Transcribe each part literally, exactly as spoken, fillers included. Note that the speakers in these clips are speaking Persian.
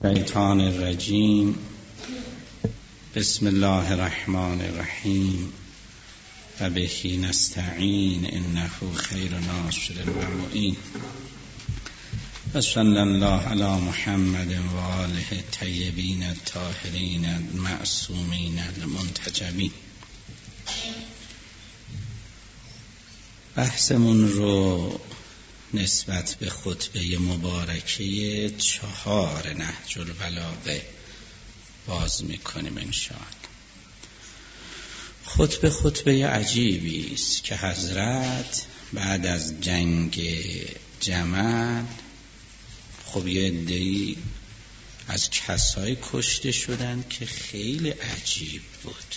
شیطان الرجیم. بسم الله الرحمن الرحیم و بهی نستعین انه خیر ناصر و معین. و صلی الله علی محمد و آله الطیبین الطاهرین المعصومین المنتجبین. بحثمون رو نسبت به خطبه مبارکه چهار نهج البلاغه باز میکنیم انشاءالله. خطبه خطبه عجیبی است که حضرت بعد از جنگ جمل، خب یه عده‌ای از کسای کشته شدن که خیلی عجیب بود.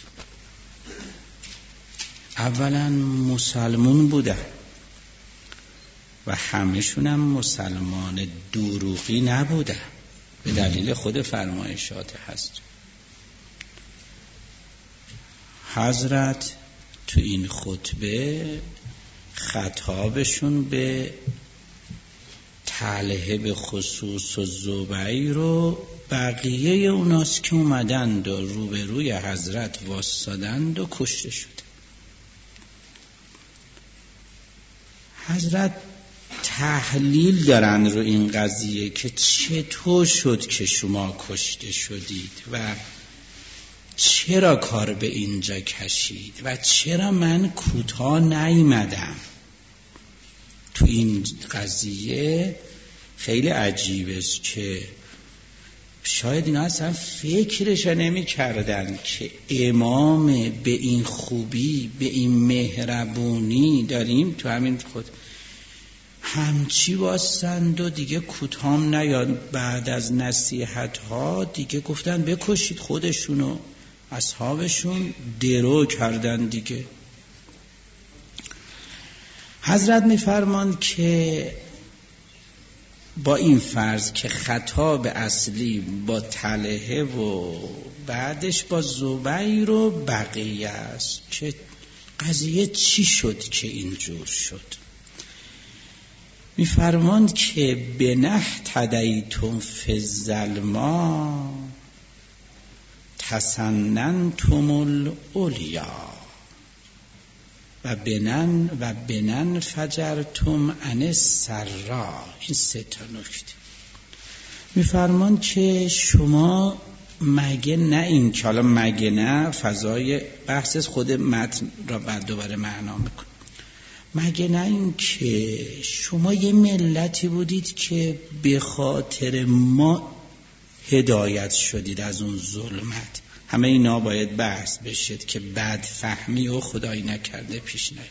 اولا مسلمون بودن و همشون هم مسلمان دروغی نبودن به دلیل خود فرمایشات هست. حضرت تو این خطبه خطابشون به طلحه به خصوص و زبیر و بقیه اوناست که اومدند و روبروی حضرت واسادند و کشته شد. حضرت تحلیل دارن رو این قضیه که چطور شد که شما کشته شدید و چرا کار به اینجا کشید و چرا من کوتاه نیامدم. تو این قضیه خیلی عجیب است که شاید اینا اصلا فکرش نمی کردن که امام به این خوبی، به این مهربونی داریم تو همین خود همچی واسند و دیگه کوتام نیاد. بعد از نصیحت ها دیگه گفتن بکشید خودشونو، اصحابشون درو کردن دیگه. حضرت میفرمان که با این فرض که خطاب اصلی با طلحه و بعدش با زبیر و بقیه است که قضیه چی شد که اینجور شد. میفرماند که بنه تدیتم فی الظلما تسننتم العلیا و بنن و بنن فجرتم عن السرا. این سه تا نکته میفرمان که شما مگه نه این که حالا مگه نه فضای بحث خود متن را بعد دوباره معنا میکن. مگه نه این که شما یه ملتی بودید که به خاطر ما هدایت شدید از اون ظلمت. همه اینا باید بحث بشید که بد فهمی و خدایی نکرده پیش نیاد.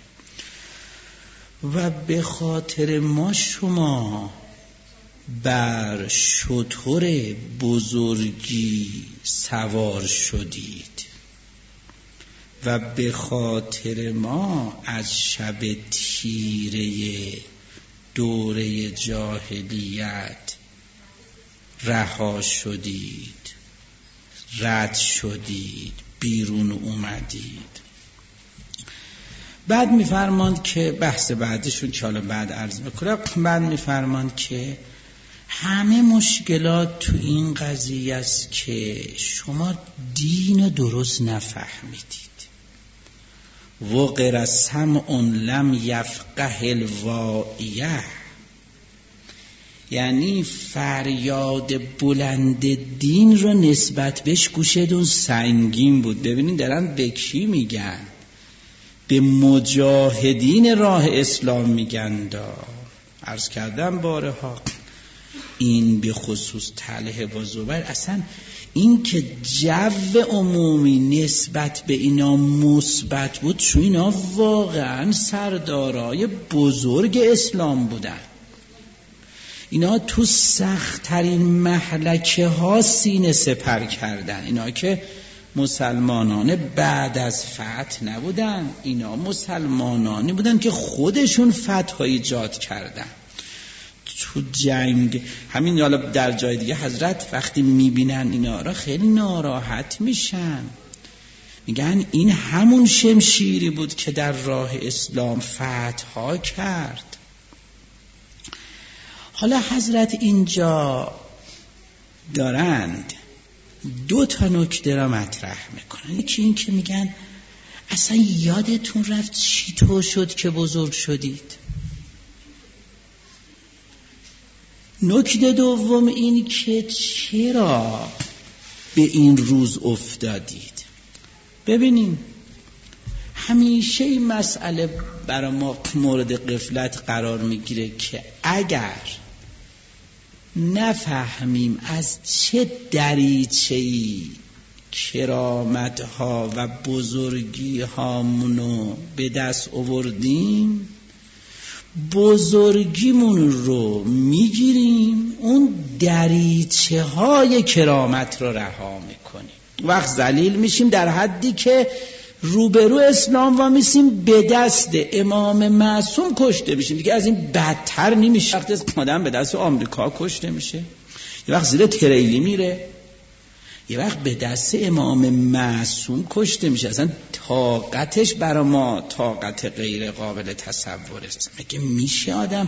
و به خاطر ما شما بر شتر بزرگی سوار شدید و به خاطر ما از شب تیره دوره جاهلیت رها شدید، رد شدید، بیرون اومدید. بعد میفرماند که بحث بعدشون که حالا بعد عرض میکنم، بعد میفرماند که همه مشکلات تو این قضیه است که شما دین درست نفهمیدید. وقر سمع لم یفقه الواعیه، یعنی فریاد بلند دین رو نسبت بهش گوشتون سنگین بود. ببینید دارن به کی میگن؟ به مجاهدین راه اسلام میگن. دا عرض کردم بارها این به خصوص طلحه و زبیر، اصلا این که جو عمومی نسبت به اینا مثبت بود، چون اینا واقعا سردارای بزرگ اسلام بودن. اینا تو سخت‌ترین مهلکه ها سینه سپر کردن. اینا که مسلمانان بعد از فتح نبودن، اینا مسلمانانی بودن که خودشون فتح ایجاد کردن تو جنگ. همین حالا در جای دیگه حضرت وقتی میبینن اینا را خیلی ناراحت میشن، میگن این همون شمشیری بود که در راه اسلام فتح ها کرد. حالا حضرت اینجا دارند دو تا نکته را مطرح میکنن. یکی این که میگن اصلا یادتون رفت چی تو شد که بزرگ شدید؟ نکته دوم این که چرا به این روز افتادید؟ ببینین همیشه این مسئله برای ما مورد غفلت قرار میگیره که اگر نفهمیم از چه دریچه‌ای کرامت‌ها و بزرگی‌هامونو به دست آوردیم، بزرگیمون رو میگیریم، اون دریچه های کرامت رو رها میکنیم. وقت ذلیل میشیم در حدی که روبرو اسلام وامیسیم، به دست امام معصوم کشته میشیم. دیگه از این بدتر نمیشه. وقتی آدم به دست آمریکا کشته میشه، یه وقت زیر تریلی میره، یه وقت به دست امام معصوم کشته میشه. اصلا طاقتش برای ما طاقت غیر قابل تصور است. مگه میشه آدم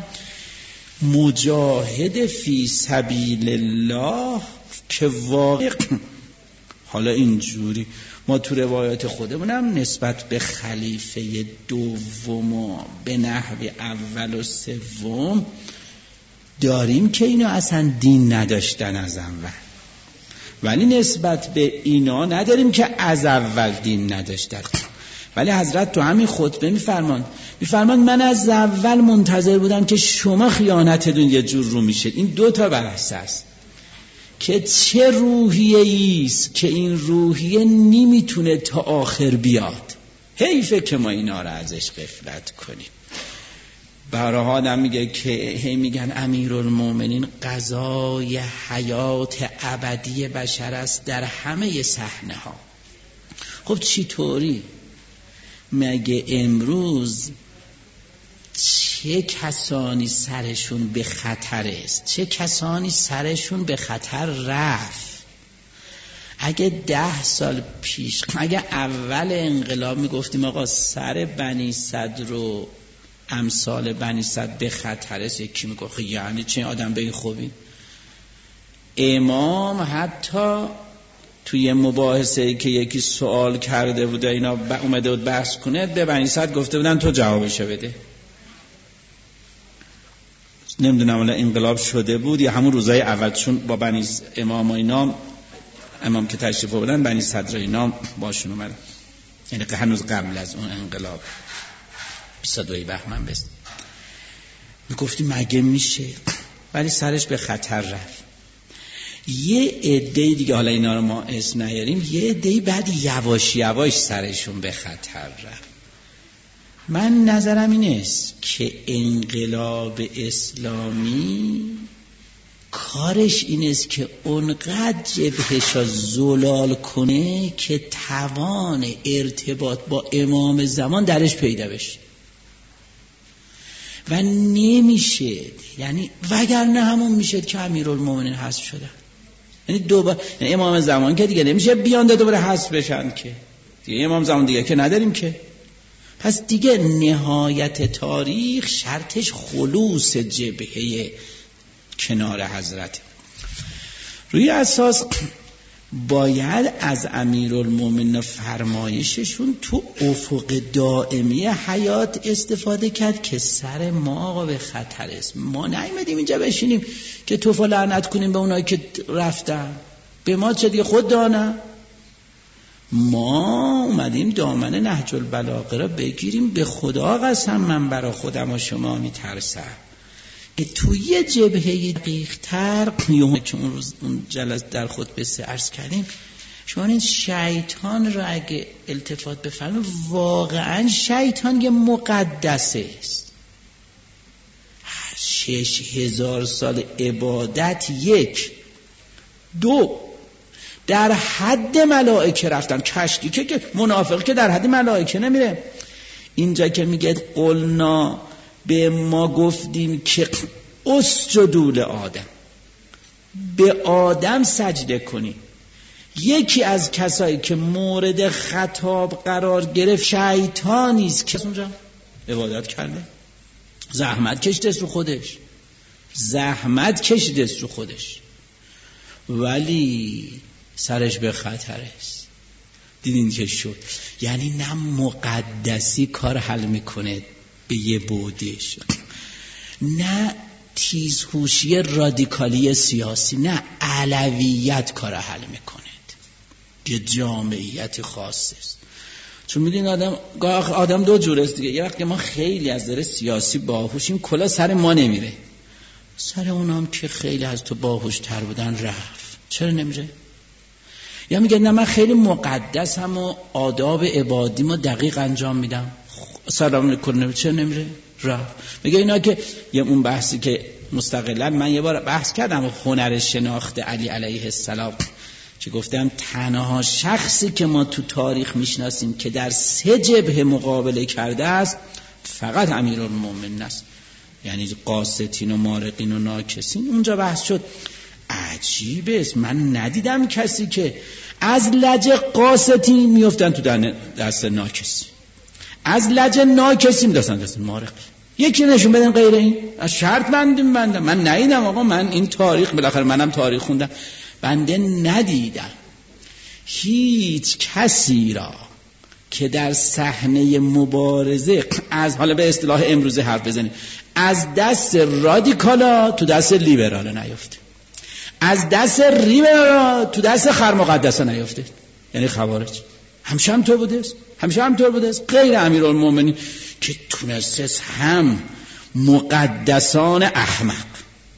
مجاهد فی سبیل الله که واقع حالا اینجوری ما تو روایات خودمونم نسبت به خلیفه دوم و به نحو اول و سوم داریم که اینا اصلا دین نداشتن از اول، ولی نسبت به اینا نداریم که از اول دین نداشتن. ولی حضرت تو همین خطبه میفرمان میفرمان من از اول منتظر بودم که شما خیانتتون یه جور رو میشه. این دو تا بحث است که چه روحیه ایست که این روحیه نمیتونه تا آخر بیاد. حیفه که ما اینا رو ازش غفلت کنیم. برای آدم میگه که هی میگن امیرالمومنین قضای حیات ابدی بشر است در همه صحنه ها. خب چی طوری؟ مگه امروز چه کسانی سرشون به خطر است؟ چه کسانی سرشون به خطر رفت؟ اگه ده سال پیش، اگه اول انقلاب میگفتیم آقا سر بنی صدر رو امثال بنی صدر به خطر است، یکی میگه یعنی چه آدم به این خوبی؟ امام حتی توی مباحثه که یکی سوال کرده بود اینا اومده بود بحث کنه، به بنی صدر گفته بودن تو جوابشو بده. نمیدونم ولی انقلاب شده بود یا همون روزای اول، چون با بنی امام و اینا، امام که تشریف بودن بنی صدر اینا باشون اومدن، یعنی هنوز قبل از اون انقلاب بیست و دو بهمن بست. میگفتی مگه میشه؟ ولی سرش به خطر رفت. یه عده دیگه، حالا اینا رو ما اسم نیاریم، یه عده بعد یواش یواش سرشون به خطر رفت. من نظرم این است که انقلاب اسلامی کارش این است که اونقدر جبهش زلال کنه که توان ارتباط با امام زمان درش پیدا بشه و نمیشه، یعنی وگرنه همون میشه که امیرالمومنین حذف شدن. یعنی دوباره یعنی امام زمان که دیگه نمیشه بیان دوباره حذف بشن که دیگه امام زمان دیگه که نداریم که. پس دیگه نهایت تاریخ شرطش خلوص جبهه کنار حضرت. روی اساس باید از امیرالمومنین فرمایششون تو افق دائمی حیات استفاده کرد که سر ما آقا به خطر است. ما نیومدیم اینجا بشینیم که توفا لعنت کنیم به اونایی که رفتن، به ما چه دیگه خود دانه. ما اومدیم دامن نهج البلاغه را بگیریم. به خدا قسم من برای خودم و شما میترسم که توی جبهه دقیق‌تر که اون روز اون جلسه در خطبه سه عرض کردیم، شما این شیطان را اگه التفات بفرمایید، واقعا شیطان یه مقدسه است. شش هزار سال عبادت، یک دو در حد ملائکه رفتن. کشکی که, که منافق که در حد ملائکه نمیره. اینجا که میگه قلنا به ما گفتیم که اسجدوا لآدم، به آدم سجده کنی. یکی از کسایی که مورد خطاب قرار گرفت شیطانی است که اونجا عبادت کرده، زحمت کشیده رو خودش، زحمت کشیده رو خودش. ولی سرش به خطر است. دیدین که شد. یعنی نه مقدسی کار حل میکنه به یه بودش، نه تیزهوشی رادیکالی سیاسی، نه علویت کار حل میکنه، یه جامعیت خاصه است. چون میدین آدم آدم دو جور است دیگه. یه وقت که ما خیلی از نظر سیاسی باهوشیم کلا سر ما نمیره، سر اونام که خیلی از تو باهوش‌تر بودن رفت. چرا نمیره؟ یا میگه نه من خیلی مقدسم و آداب عبادیمو دقیق انجام میدم، سلام علیکم. چرا نمیره؟ رفت. میگه اینا که یه اون بحثی که مستقلا من یه بار بحث کردم، هنر شناخت علی علیه السلام، که گفتم تنها شخصی که ما تو تاریخ میشناسیم که در سه جبهه مقابله کرده است فقط امیرالمومنین است، یعنی قاسطین و مارقین و ناکسین. اونجا بحث شد عجیبه است، من ندیدم کسی که از لج قاسطین میفتن تو دست ناکسین، از لج ناکسین میدستن دست مارقین. یکی نشون بدن غیر این، از شرط بندیم بندم. من ندیدم آقا، من این تاریخ بالاخره منم تاریخ خوندم، بنده ندیدم هیچ کسی را که در صحنه مبارزه از، حالا به اصطلاح امروزه حرف بزنیم، از دست رادیکالا تو دست لیبرالا نیفته، از دست لیبرالا تو دست خرمقدسا نیفته، یعنی خوارج. همیشه هم طور بوده است، همیشه هم طور بوده است، غیر امیرالمومنین که تونسته هم مقدسان احمق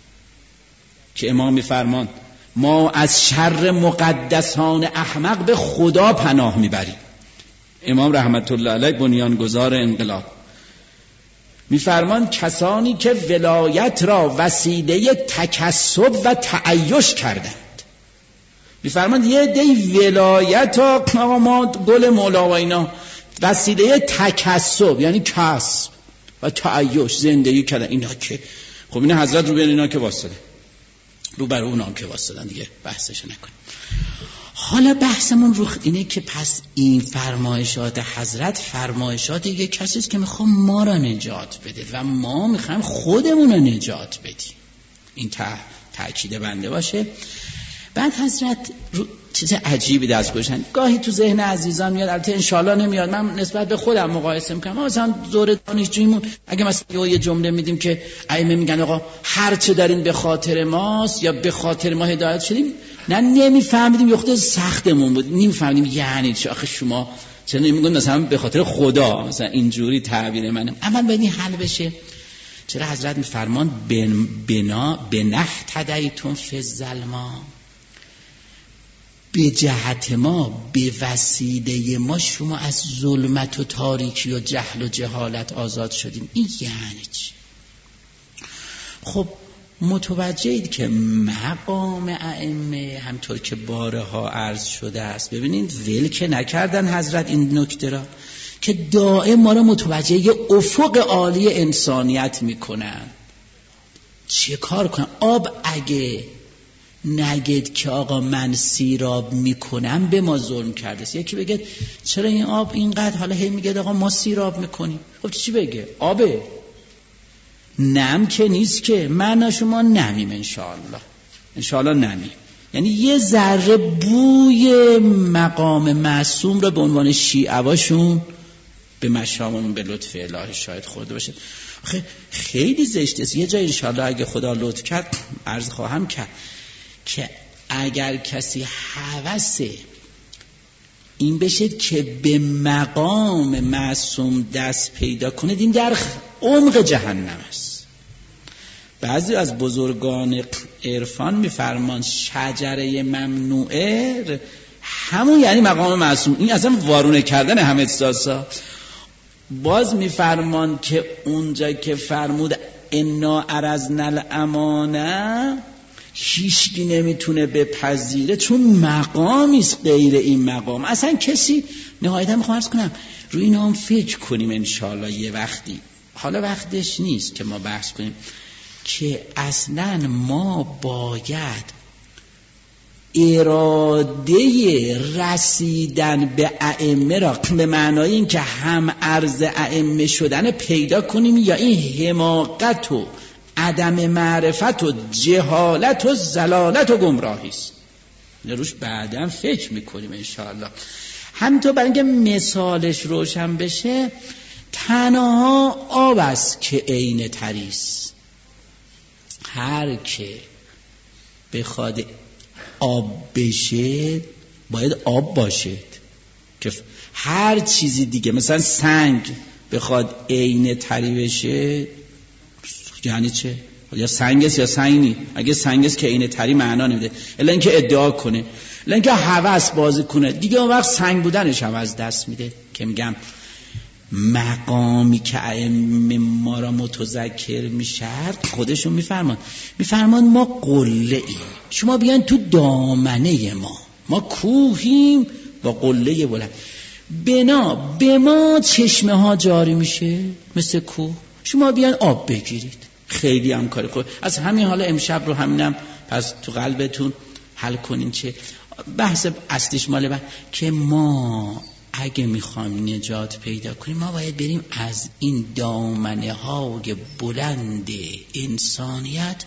که امام میفرمان ما از شر مقدسان احمق به خدا پناه میبریم. امام رحمت الله علیه بنیانگذار انقلاب میفرمان کسانی که ولایت را وسیله تکسب و تعیش کردند، میفرمان یه دی ولایت ها آقا ما گل مولا و اینا وسیله تکسب یعنی کسب و تعیش زندگی کردن، اینا که خب اینا حضرت رو بین اینا که واسطه رو بر اون هم که واسطن دیگه بحثش نکنیم. حالا بحثمون رو اینه که پس این فرمایشات حضرت فرمایشات یک کسی است که میخوام ما را نجات بده و ما میخوایم خودمون رو نجات بدیم. این تأکید بنده باشه. بعد حضرت رو چیز عجیبی دست گذاشتن، گاهی تو ذهن عزیزان میاد، البته انشالله نمیاد، من نسبت به خودم مقایسه میکنم. مثلا دور دانشجوییمون اگه مثلا یه جمله میدیم که ائمه میگن آقا هر چه دارین به خاطر ماست یا به خاطر ما هدایت شدیم، نه نمیفهمیدیم، یه خود سختمون بود، نمیفهمیدیم یعنی چه. آخه شما چرا نمیگن مثلا به خاطر خدا، مثلا اینجوری تعبیر منه. اول بدین حل بشه. چرا حضرت میفرمان بنا بنح تدیتون فی الظلما، به جهت ما، به وسیله ما شما از ظلمت و تاریکی و جهل و جهالت آزاد شدیم. این یعنی چی؟ خب متوجهید که مقام ائمه همطور که بارها عرض شده است، ببینید ول که نکردن حضرت این نکته را که دائم ما را متوجه یه افق عالی انسانیت میکنن. چه کار کنن؟ آب اگه نگید که آقا من سیراب میکنم به ما ظلم کرده است، یکی بگه چرا این آب اینقدر، حالا هی میگه آقا ما سیراب میکنیم، خب چی بگه؟ آبه نم که نیست که، من شما نمیم انشاءالله، انشاءالله نمیم. یعنی یه ذره بوی مقام معصوم را به عنوان شیعواشون به مشامون به لطف الهی شاید خورده باشه. آخه خیلی زشته است. یه جای انشاءالله اگه خدا لطف کرد عرض خواهم کرد که اگر کسی هوس این بشه که به مقام معصوم دست پیدا کنه، این در عمق جهنم است. بعضی از بزرگان عرفان میفرمان شجره ممنوعه همون یعنی مقام معصوم، این اصلا وارونه کردن همه احساسا. باز میفرمان که اونجا که فرمود انا عرضنا الامانه، هیچکی نمیتونه بپذیره چون مقامی است غیر این مقام. اصلا کسی نهایتا میخوام عرض کنم روی اینا هم فکر کنیم انشاءالله یه وقتی، حالا وقتش نیست که ما بحث کنیم، که اصلا ما باید اراده رسیدن به ائمه را به معنای این که هم عرض ائمه شدن پیدا کنیم، یا این حماقت و عدم معرفت و جهالت و ضلالت و گمراهی است. روش بعداً فکر میکنیم انشاءالله. همینطور برای اینکه مثالش روشن بشه، تنها آب است که عین تریست. هر که بخواد آب بشه باید آب باشد. که هر چیزی دیگه مثلا سنگ بخواد عین تری بشه یعنی چه؟ یا سنگ است یا سنگ نی. اگه سنگ است که عین تری معنا نمیده، الا اینکه ادعا کنه، الا اینکه هوس بازی کنه دیگه، اون وقت سنگ بودنش هم از دست میده. که میگم مقامی که ائمه ما را متذکر میشد خودشون میفرمان میفرمان ما قله ایم، شما بیان تو دامنه ما، ما کوهیم با قله بلند، بنا به ما چشمه ها جاری میشه مثل کوه، شما بیان آب بگیرید. خیلی هم کار خوب. از همین حالا امشب رو همینم پس تو قلبتون حل کنین. چه بحث اصلیش ماله بعد که ما اگه میخوایم نجات پیدا کنیم ما باید بریم از این دامنه های بلند انسانیت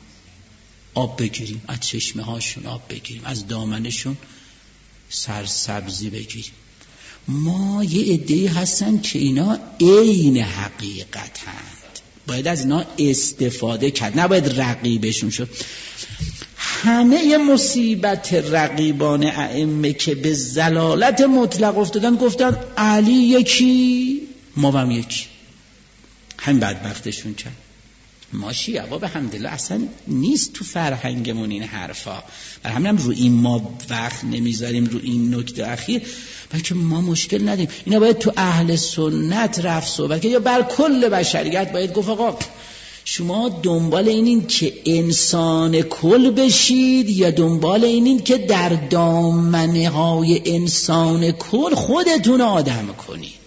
آب بگیریم، از چشمه هاشون آب بگیریم، از دامنشون سرسبزی بگیریم. ما یه عده‌ای هستن که اینا عین حقیقتند، باید از اینا استفاده کرد، نباید رقیبشون شد. همه مصیبت رقیبان ائمه که به ضلالت مطلق افتادن گفتن علی یکی ما هم یکی، همین بدبختشون کرد. ما شیعه به حمدالله اصلا نیست تو فرهنگمون این حرفا، برای همین هم رو این ما وقت نمیذاریم رو این نکته اخیر، بلکه ما مشکل نداریم. اینا باید تو اهل سنت رفت صحبت که یا بر کل بشریت باید گفت آقا شما دنبال اینین که انسان کل بشید یا دنبال اینین که در دامنه های انسان کل خودتون آدم کنید.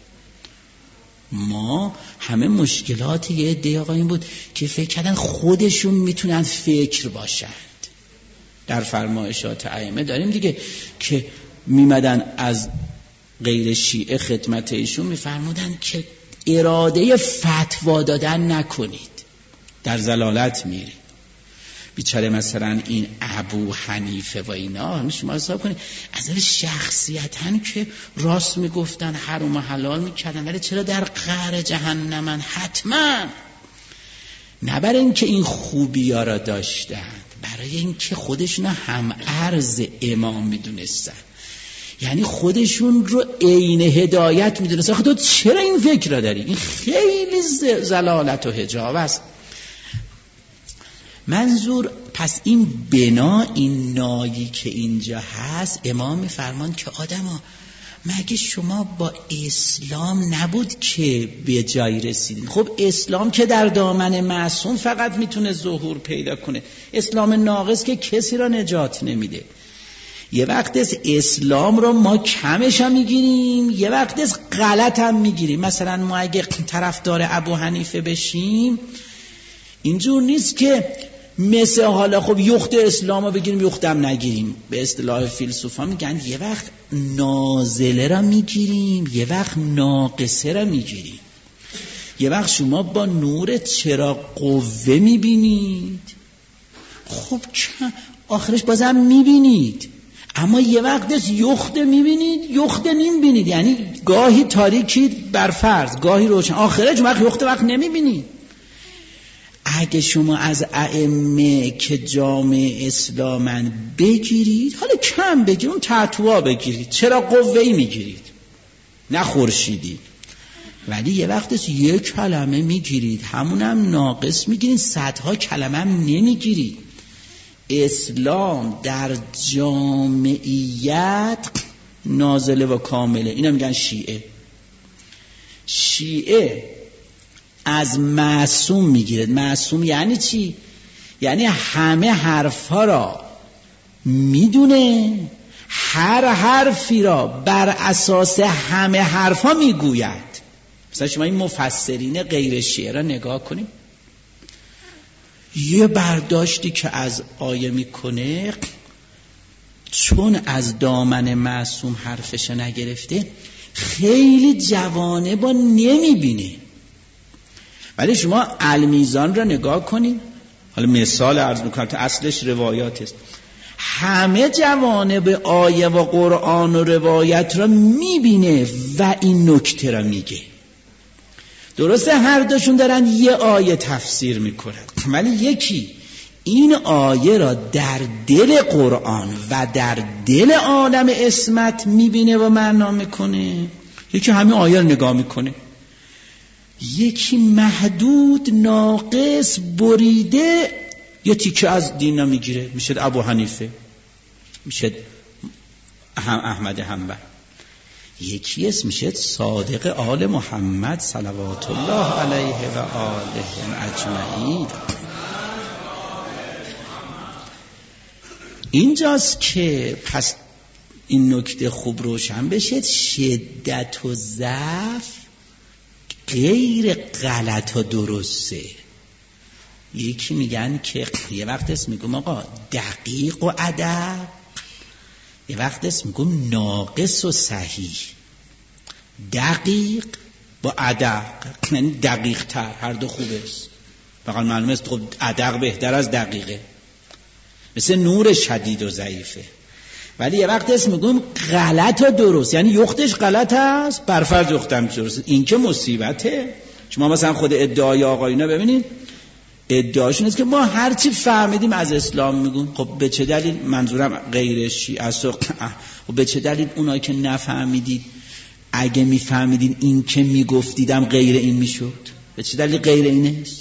ما همه مشکلات یه عده آقا این بود که فکر کردن خودشون میتونن فکر باشند. در فرمایشات ائمه داریم دیگه که میمدن از غیر شیعه خدمت ایشون میفرمودن که اراده فتوا دادن نکنید، در ضلالت میرید. بیچاره مثلا این ابو حنیفه و اینا شما حساب کنید از نظر شخصیتاً که راست میگفتن، حرام و حلال میکردن، ولی چرا در قعر جهنمن؟ حتما نه برای اینکه این خوبی ها را داشتند، برای اینکه خودشون هم عرض امام میدونستن، یعنی خودشون رو عین هدایت میدونستن. آخه تو چرا این فکر را داری؟ این خیلی ضلالت و حجاب است. منظور پس این بنا، این نایی که اینجا هست، امام میفرمان که آدما مگه شما با اسلام نبود که به جای رسیدین؟ خب اسلام که در دامن معصوم فقط میتونه ظهور پیدا کنه، اسلام ناقص که کسی را نجات نمیده. یه وقت از اسلام رو ما کمش هم میگیریم، یه وقت از غلط هم میگیریم. مثلا ما اگه طرفدار ابو حنیفه بشیم اینجور نیست که مثل حالا خب یخت اسلام رو بگیریم یختم نگیریم. به اصطلاح فیلسوفا میگن یه وقت نازله را میگیریم یه وقت ناقصه را میگیریم. یه وقت شما با نور چراغ قوه میبینید، خب آخرش بازم میبینید، اما یه وقت از یخت میبینید یخت نمیبینید، یعنی گاهی تاریکی بر فرض گاهی روشن، آخرش وقت یخت وقت نمیبینید. اگه شما از ائمه که جامعه اسلامن بگیرید، حالا کم بگیرید، اون تتوا بگیرید، چرا قوه‌ای میگیرید نه خورشیدی، ولی یه وقت از یک کلمه میگیرید همونم ناقص میگیرید، صدها کلمه هم نمیگیرید. اسلام در جامعیت نازله و کامله. اینا میگن شیعه. شیعه از معصوم میگیرد. معصوم یعنی چی؟ یعنی همه حرفها را میدونه، هر حرفی را بر اساس همه حرفها میگوید. مثلا شما این مفسرین غیر شیعه را نگاه کنیم، یه برداشتی که از آیه میکنه چون از دامن معصوم حرفش نگرفته خیلی جوانب با نمیبینه. ولی شما المیزان را نگاه کنید، حالا مثال عرض میکنم تا اصلش روایات است، همه جوانب آیه و قرآن و روایت را میبینه و این نکته را میگه. درسته هر دوشون دارن یه آیه تفسیر میکنن، ولی یکی این آیه را در دل قرآن و در دل عالم اسمت میبینه و معنا میکنه، یکی همین آیه رو نگاه میکنه. یکی محدود، ناقص، بریده یه تیکه از دین میگیره، میشه ابو حنیفه، میشه احمد حنبل. یکی اسم میشه صادق آل محمد صلوات الله علیه و آله اجمعین. اینجاست که پس این نکته خوب روشن بشه، شدت و ضعف غیر غلط و درسته. یکی میگن که یه وقت اسم میگم آقا دقیق و ادب، یه وقت اسم میگم ناقص و صحیح. دقیق با ادب یعنی دقیق تر، هر دو خوبه است. فقط معلومه است خب ادب بهتر از دقیقه، مثل نور شدید و ضعیفه. ولی یه وقت اسم میگم غلط و درست، یعنی یختش غلط است برفرض یختم درست. این که مصیبته. شما مثلا خود ادعای آقایونا ببینید، ادعاشون است که ما هرچی فهمیدیم از اسلام میگون. خب به چه دلیل؟ منظورم غیر شیعه است. و به چه دلیل اونایی که نفهمیدید اگه میفهمیدین این که میگفتیدم غیر این میشد؟ به چه دلیل غیر اینه است؟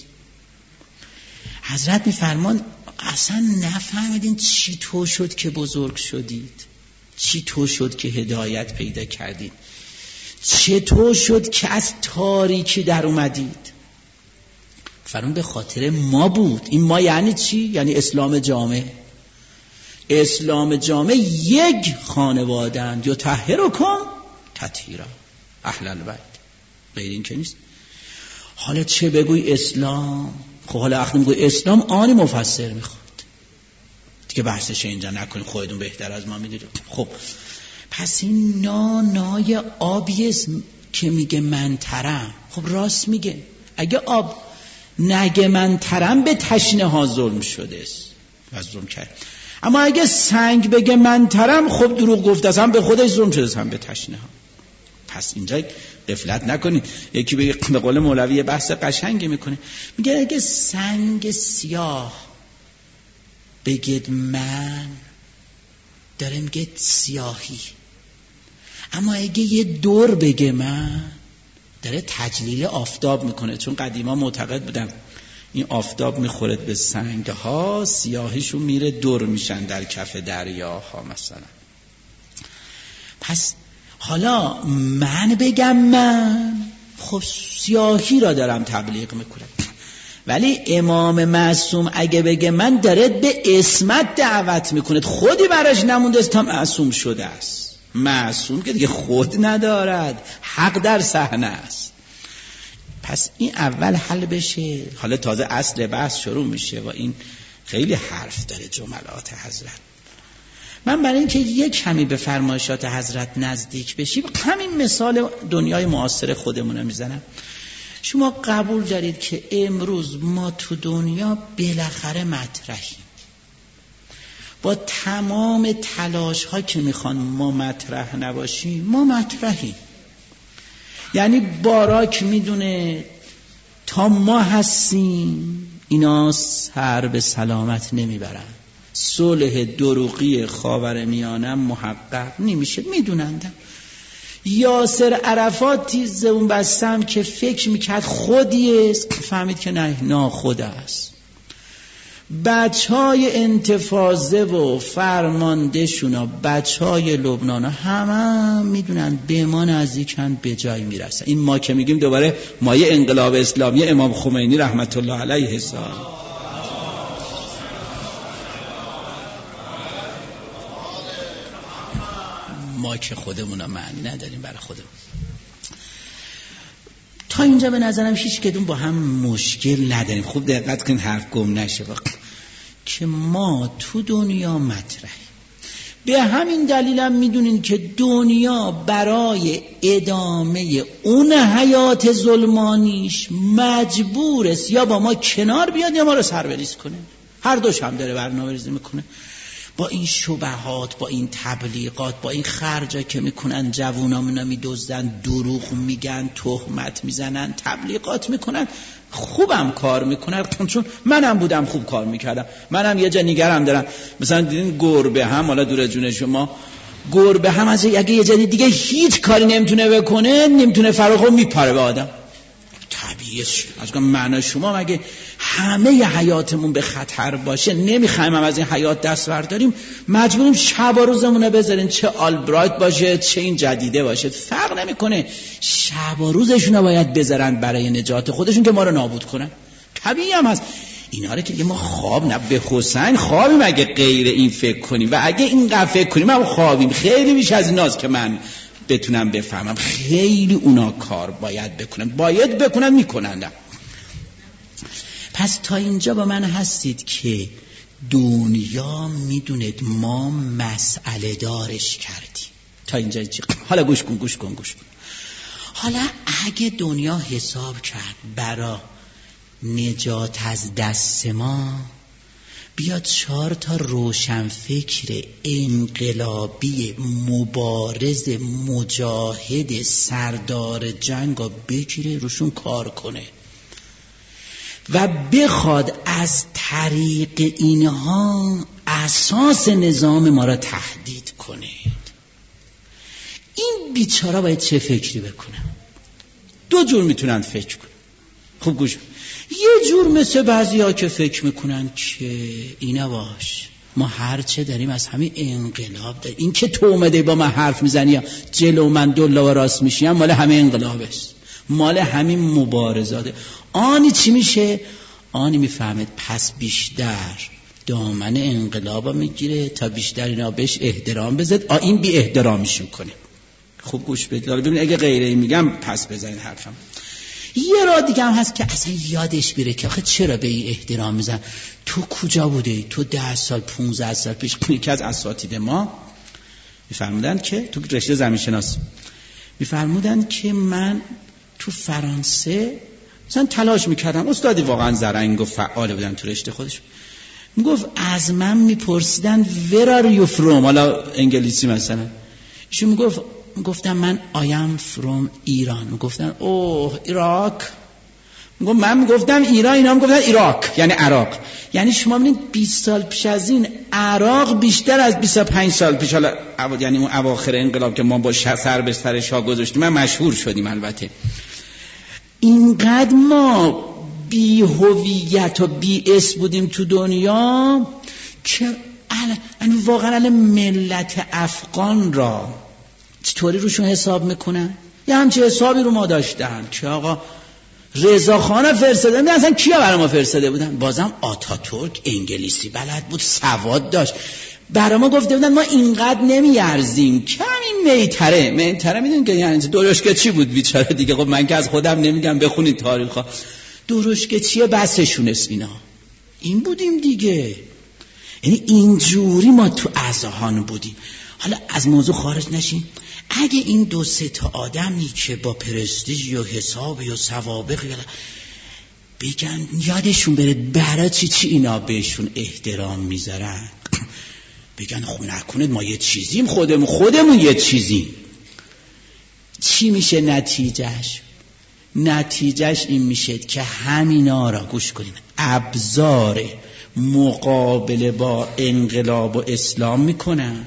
حضرت میفرمان اصلا نفهمیدین چی تو شد که بزرگ شدید، چی تو شد که هدایت پیدا کردید، چطور شد که از تاریکی در اومدید. فرمان به خاطر ما بود. این ما یعنی چی؟ یعنی اسلام جامع. اسلام جامع یک خانواده‌اند، یطهرکم تطهیرا اهل البیت، غیر این که نیست. حالا چه بگوی اسلام؟ خب حالا وقتی میگوی اسلام آنی مفسر میخواد دیگه، بحثش اینجا نکنیم، خودتون بهتر از ما میدونید. خب پس این نا نای آبی است که میگه من ترم. خب راست میگه، اگه آب نگه من ترم به تشنه ها ظلم شده است و ظلم کرد. اما اگه سنگ بگه من ترم، خب دروغ گفته است، هم به خودش ظلم شده است هم به تشنه ها. پس اینجا غفلت نکنید. یکی به قول مولوی بحث قشنگی میکنه، میگه اگه سنگ سیاه بگید من، داره میگه سیاهی. اما اگه یه دور بگه من، داره تجلیل آفتاب میکنه. چون قدیما معتقد بودن این آفتاب میخورد به سنگ ها، سیاهیشون میره دور میشن در کف دریاها مثلا. پس حالا من بگم من، خب سیاهی را دارم تبلیغ میکنم. ولی امام معصوم اگه بگه من، داره به اسمت دعوت میکنه، خودی براش نمونده است تا معصوم شده است. معصوم که دیگه خود ندارد، حق در صحنه است. پس این اول حل بشه، حالا تازه اصل بحث شروع میشه و این خیلی حرف داره جملات حضرت. من برای اینکه یک کمی به فرمایشات حضرت نزدیک بشیم، همین مثال دنیای معاصر خودمون رو میزنم. شما قبول دارید که امروز ما تو دنیا بالاخره مطرحیم، با تمام تلاش ها که میخوان ما مطرح نباشیم، ما مطرحیم. یعنی باراک میدونه تا ما هستیم اینا سر به سلامت نمیبرن. صلح دروغی خاورمیانه محقق نمیشه، میدونند. یاسر عرفات تیز اون بستم که فکر میکرد خودی است، فهمید که نه، نه خود است. بچه های انتفاضه و فرماندهشون و بچه های لبنان همه هم میدونن به ما نزدیکن، به جای میرسن. این ما که میگیم دوباره مایه انقلاب اسلامی امام خمینی رحمت الله علیه السلام. ما که خودمون معنی نداریم برای خودمون. تا اینجا به نظرم هیچ کدوم با هم مشکل نداریم. خوب دقت کن حرف گم نشه که ما تو دنیا مطرحیم. به همین دلیلم میدونین که دنیا برای ادامه اون حیات ظلمانیش مجبور است یا با ما کنار بیاد یا ما رو سربریز کنه. هر دوش هم داره برنامه‌ریزی میکنه. با این شبهات، با این تبلیغات، با این خرجا که میکنن جوونامونا میدزدن، دروغ میگن، تهمت میزنن، تبلیغات میکنن، خوبم کار میکنن، چون منم بودم خوب کار میکردم. منم یه جا نیگرم دارم، مثلا دیدین گربه هم، حالا دور جون شما، گربه هم از اگه یه جا دیگه هیچ کاری نمیتونه بکنه، نمیتونه فراخو میپره به آدم. طبیعیه. از کنم معنی شما مگه همه ی حیاتمون به خطر باشه نمیخوایم هم از این حیات دست برداریم، مجبوریم شب و روزمونه بذارین، چه آلبرایت باشه چه این جدیده باشه فرق نمیکنه، شب و روزشون رو باید بذارن برای نجات خودشون که ما رو نابود کنن. طبیعی هم هست. اینا رو که ما خواب نه به حسین خوابیم اگه غیر این فکر کنیم، و اگه این فکر کنیم ما خوابیم. خیلی بیش از ایناست که من بتونم بفهمم، خیلی اونا کار باید بکنن، باید بکنن، میکنن. پس تا اینجا با من هستید که دنیا میدوند ما مسئله دارش کردیم. تا اینجا چی؟ حالا گوش کن گوش کن گوش کن. حالا اگه دنیا حساب کرد برا نجات از دست ما، بیاد چهار تا روشنفکر انقلابی مبارز مجاهد سردار جنگ رو بگیره روشون کار کنه و بخواد از طریق اینها اساس نظام ما را تهدید کنه. این بیچاره باید چه فکری بکنه؟ دو جور میتونن فکر کنن. خوب گوش. یه جور مثل بعضی ها که فکر میکنن که اینا باش، ما هر چه داریم از همین انقلاب داریم، این که تو اومده با من حرف میزنی یا جلو من دلا و راست میشیم، مال همین انقلابه، مال همین مبارزاته. آنی چی میشه؟ آنی میفهمد پس بیشتر دامن انقلاب میگیره تا بیشتر اینا بهش احترام بزد. آ این بی احترامیش میکنه. خوب گوش بدید ببین، اگه غیره میگم پس بزنید حرفم. یه را دیگه هم هست که اصلا یادش بیره که آخه چرا به این احترام میزن؟ تو کجا بوده؟ تو ده سال پونزده سال پیش یکی از اساتید ما میفرمودن که تو رشته زمین شناسی میفرمودن که من تو فرانسه مثلا تلاش میکردم، استادی واقعا زرنگ و فعال بودن تو رشته خودش، میگفت از من میپرسیدن where are you from، حالا انگلیسی مثلا، ایشون میگفت گفتم من I am from ایران، گفتن اوه عراق، میگم من میگفتم ایران، اینا میگفتن عراق یعنی عراق. یعنی شما ببینید بیست سال پیش از این عراق بیشتر از بیست و پنج سال پیش، حالا یعنی اون اواخر انقلاب که ما با سر به سر شاه گذاشتیم من مشهور شدیم، البته اینقدر ما بی هویت و بی اسم بودیم تو دنیا که الان واقعا ملت افغان را چطوری روشون حساب میکنن؟ یه همچه حسابی رو ما داشتن که آقا رضا خان فرستاده بودن، اصلا کیا برای ما فرستاده بودن؟ بازم آتاتورک انگلیسی بلد بود، سواد داشت، برای ما گفته بودن ما اینقدر نمیارزیم که همین میتره میتره میدونی که یعنی درشکه چی بود بیچاره دیگه. خب من که از خودم نمیگم، بخونید تاریخا، درشکه چیه بسشون است اینا، این بودیم دیگه. یعنی اینجوری ما تو اذهان بودیم. حالا از موضوع خارج نشیم. اگه این دو سه تا آدمی که با پرستیژ و حساب و سوابق بگن یادشون بره برای چی چی اینا بهشون احترام میذارن، بگن خب نکنید ما یه چیزیم، خودمون خودمون یه چیزیم، چی میشه نتیجهش؟ نتیجهش این میشه که همینا را گوش کنین ابزار مقابله با انقلاب و اسلام میکنن.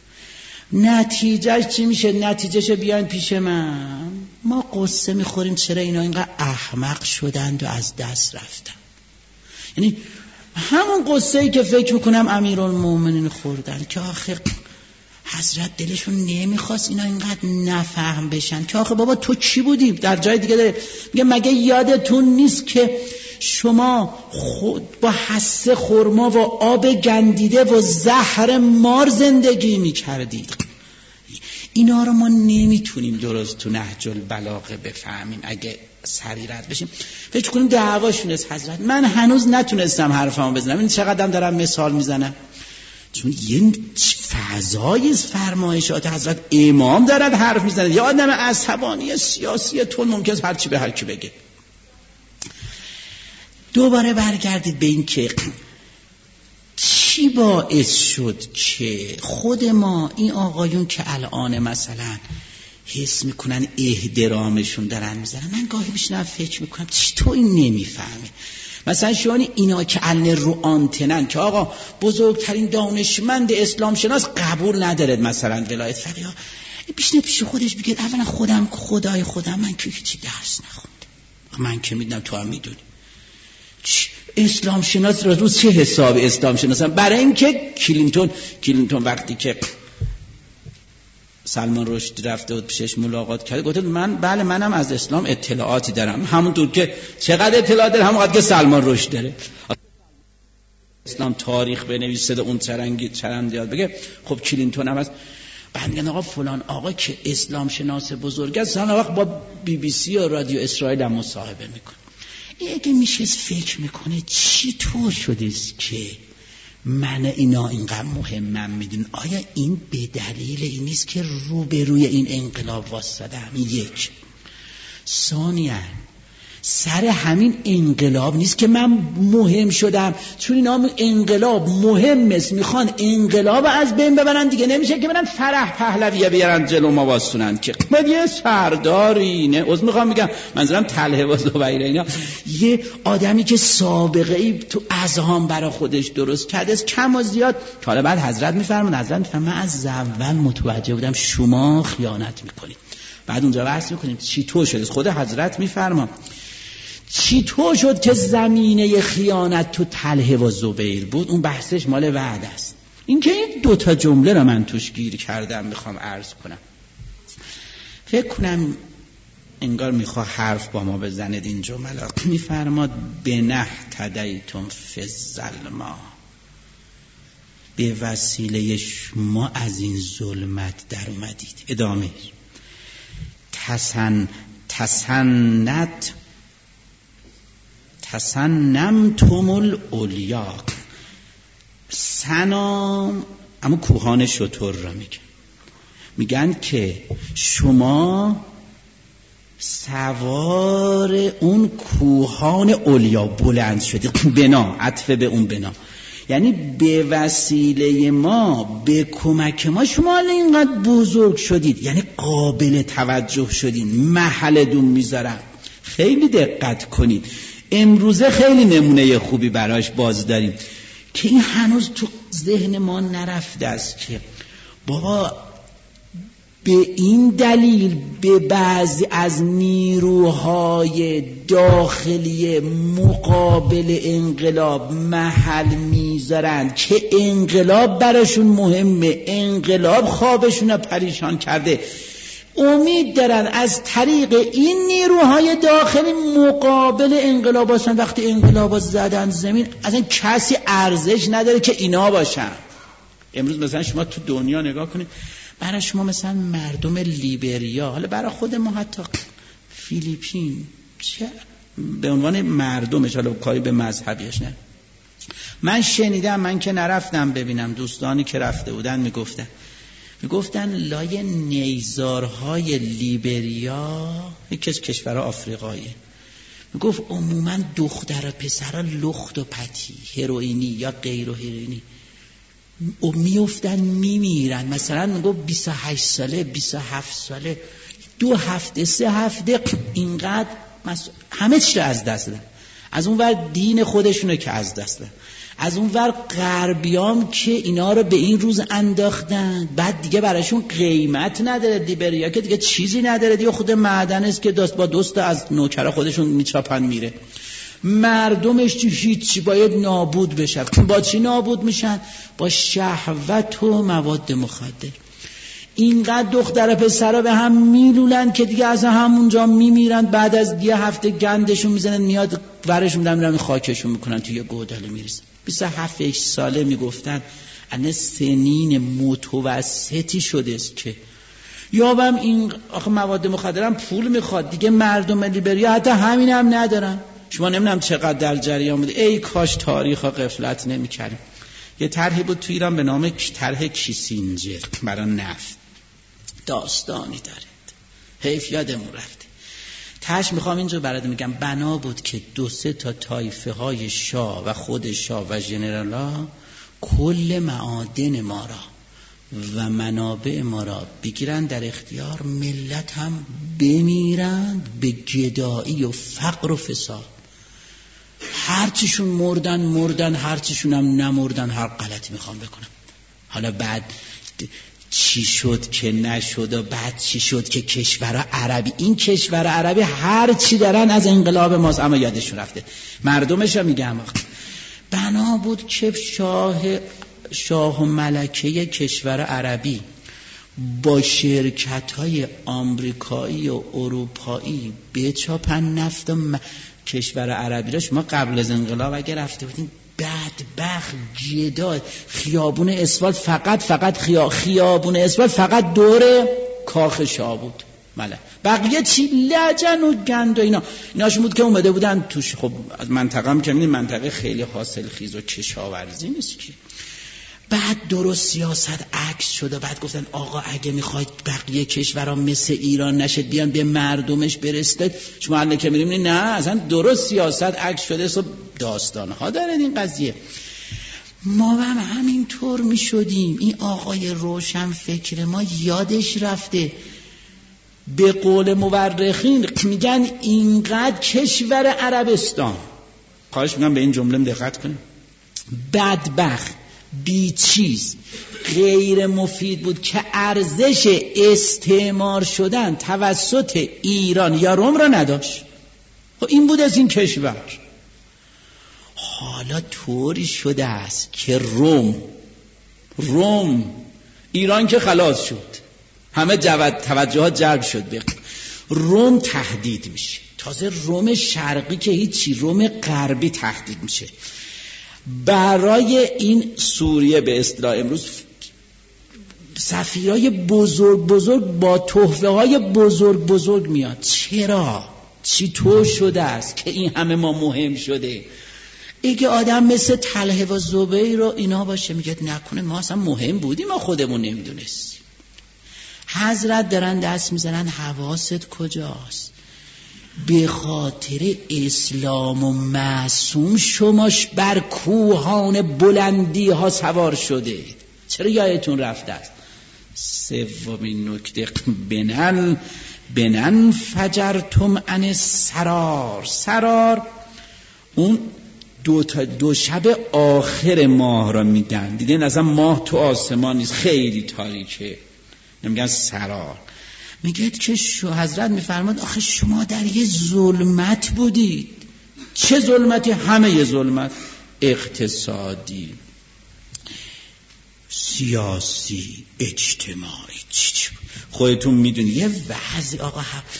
نتیجهش چی میشه؟ نتیجهش بیاین پیش من، ما قصه میخوریم چرا اینا اینقدر احمق شدند و از دست رفتن. یعنی همون قصه ای که فکر میکنم امیرالمومنین خوردن که آخه حضرت دلشون نمیخواست اینا اینقدر نفهم بشن که آخه بابا تو چی بودی؟ در جای دیگه داره میگه مگه یادتون نیست که شما خود با حسه خرما و آب گندیده و زهر مار زندگی میکردید. اینا رو ما نمیتونیم درست تو نهج البلاغه بفهمیم اگه سری رد بشیم. فکر کنیم دعواشون است حضرت. من هنوز نتونستم حرفمو بزنم، این چقدرم دارم مثال میزنم، چون یه فضای فرمایشات حضرت امام دارد حرف میزنه، یه آدم عصبانی سیاسی تون ممکنه هر چی به هر کی بگه. دوباره برگردید به این که چی چی باعث شد که خود ما این آقایون که الان مثلا حس میکنن احترامشون دارن میذارن، من گاهی میشنم فکر میکنم چطور این نمیفهمه؟ مثلا شما اینا که الان رو آنتنن که آقا بزرگترین دانشمند اسلام شناس قبول ندارد مثلا ولایت فقیه، بیشتر پیش خودش بگه اولا خودم خدای خودم من که چی درس نخوندم، من که میدونم تو هم میدونی اسلام شناس را روز چه حساب اسلام شناسم؟ برای اینکه کلینتون کلینتون وقتی که سلمان رشدی رفته بود پیشش ملاقات کرد گفت من بله منم از اسلام اطلاعاتی دارم، همونطور که چقدر اطلاعات داره همونقدر که سلمان رشدی داره. اسلام تاریخ بنویسه اون چرنگی چرندیات بگه خب کلینتون هم هست. بعد میگن آقا فلان آقا که اسلام شناس بزرگ است هر وقت با بی بی سی و رادیو اسرائیل هم مصاحبه میکنه. اگه میشه فکر میکنه چی طور شده است که من اینا اینقدر مهمم میدون؟ آیا این به دلیل این نیست که روبروی این انقلاب واسطدم؟ یک. ثانیاً سر همین انقلاب نیست که من مهم شدم، چون اینا انقلاب مهم است میخوان انقلاب از بین ببرن دیگه، نمیشه که برن فرح پهلویه بیارن جلو ما واسونن که من یه سرداری نه از میخوام میگم منظورم طلحه و زبیر اینا یه آدمی که سابقه ای تو اذهان برای خودش درست کرده است کم و زیاد. حالا بعد حضرت میفرمان حضرت میفرمان من از اول متوجه بودم شما خیانت میکنید. بعد اونجا بحث میکنیم چی طور شده، خود حضرت میفرمان چی طور شد که زمینه خیانت تو طلحه و زبیر بود. اون بحثش مال وعده است. این که این دوتا جمله رو من توش گیر کردم میخوام عرض کنم. فکر کنم انگار میخواه حرف با ما بزند این جملات. میفرماد بنه تدیتم فی الظلما، به وسیله شما از این ظلمت در اومدید. ادامه تسن تسنت تسنمتم العلیا. سنام اما کوهان شتر را میگن میگن که شما سوار اون کوهان علیا بلند شدید. بنا عطف به اون بنا یعنی به وسیله ما به کمک ما شما اینقدر بزرگ شدید، یعنی قابل توجه شدید. محل دون میذارم خیلی دقت کنید. امروزه خیلی نمونه خوبی براش باز داریم که این هنوز تو ذهن ما نرفته است که بابا به این دلیل به بعضی از نیروهای داخلی مقابل انقلاب محل میذارند که انقلاب براشون مهمه، انقلاب خوابشون رو پریشان کرده، امید دارن از طریق این نیروهای داخلی مقابل انقلاب باشن. وقتی انقلاب زدن زمین اصلا کسی ارزش نداره که اینا باشن. امروز مثلا شما تو دنیا نگاه کنید، برای شما مثلا مردم لیبریا، حالا برای خود ما حتی فیلیپین، چه به عنوان مردمش، حالا کاری به مذهبیش نه، من شنیدم، من که نرفتم ببینم، دوستانی که رفته بودن میگفتن میگفتن لای نیزارهای لیبریا یکی از کشور آفریقاییه، میگفت عموما دختر و پسرها لخت و پتی هروئینی یا غیر هروئینی و میافتن میمیرن. مثلا میگفت بیست و هشت ساله بیست و هفت ساله دو هفته سه هفته اینقدر مس... همه چی رو از دست دادن. از اون ور دین خودشونو که از دست دادن، از اون ور غربیام که اینا رو به این روز انداختن، بعد دیگه براشون قیمت نداره. لیبریا که دیگه چیزی نداره دیگه، خود معدن است که دست با دوست از نوکرا خودشون میچاپن میره. مردمش تو هیچی باید نابود بشن. با چی نابود میشن؟ با شهوت و مواد مخدر. اینقدر دختر پسرا به هم میلولن که دیگه از همونجا میمیرن. بعد از یه هفته گندشون میزنن میاد ورشون میدن میرن خاکشون میکنن توی گوداله میرسن. بیست و هفت ساله میگفتن انه سنین متوسطی شده است که یابم این آخه مواد مخدرم پول میخواد دیگه. مردم لیبریا حتی همین هم ندارن. شما نمیدونم چقدر در جریان بود، ای کاش تاریخ ها غفلت نمی‌کردیم. یه طرحی بود تو ایران به نام طرح کیسینجر برای نفت، داستانی داره، حیف یادمون رفته. تاش میخوام اینجا برات میگم، بنا بود که دو سه تا طایفه های شاه و خود شاه و ژنرالا کل معادن ما را و منابع ما را بگیرن در اختیار، ملت هم بمیرند به گدایی و فقر و فساد. هرچیشون مردن مردن، هرچیشون هم نمردن، هر غلطی میخوام بکنم. حالا بعد چی شد که نشد و بعد چی شد که کشورها عربی، این کشور عربی هر چی دارن از انقلاب ماست، اما یادشون رفته. مردمش هم میگم بنا بود که شاه شاه و ملکه کشور عربی با شرکت‌های آمریکایی و اروپایی بچاپن نفت و م... کشور عربی را. شما قبل از انقلاب اگه رفته بودین بدبخت جدا خیابون اسفالت فقط فقط خیا... خیابون اسفالت فقط دور کاخ شاه بود، بله، بقیه چی لجن و گند و اینا ایناشون بود که اومده بودن توش. خب از منطقه هم که می‌بینید منطقه خیلی حاصل خیز و کشاورزی نیست که. بعد درست سیاست عکس شد و بعد گفتن آقا اگه میخواید بقیه کشورها مثل ایران نشد بیان به مردمش برسید. شما الان که می‌بینید نه اصلا درست سیاست عکس شده، صبح داستانها داره این قضیه. ما هم همینطور میشدیم. این آقای روشن فکر ما یادش رفته. به قول مورخین میگن اینقدر کشور عربستان، خواهش میگم به این جمله دقت کنید، بدبخت بی چیز غیر مفید بود که ارزش استعمار شدن توسط ایران یا روم را نداشت. و این بود از این کشور. حالا طوری شده است که روم روم ایران که خلاص شد، همه توجهات جلب شد به روم، تهدید میشه. تازه روم شرقی که هیچی، روم غربی تهدید میشه. برای این سوریه به اصطلاح امروز سفیرای بزرگ بزرگ با تحفه های بزرگ بزرگ میاد. چرا؟ چی طور شده است که این همه ما مهم شده؟ اگه آدم مثل طلحه و زبیر رو اینا باشه میگه نکنه ما اصلا مهم بودیم، ما خودمون نمیدونستیم. حضرت دارن دست میزنن حواست کجاست؟ به خاطر اسلام و معصوم شماش بر کوهان بلندی ها سوار شده. چرا یادتون رفته است؟ سومین نکته بنن بنن فجرتم عن سرار. سرار اون دو, تا دو شب آخر ماه را میدن. دیدین اصلا ماه تو آسمان نیست، خیلی تاریکه، نمیگن سرار. میگه که شو حضرت میفرماد آخه شما در یه ظلمت بودید. چه ظلمتی؟ همه یه ظلمت، اقتصادی، سیاسی، اجتماعی. خودتون میدونید یه وضع آقا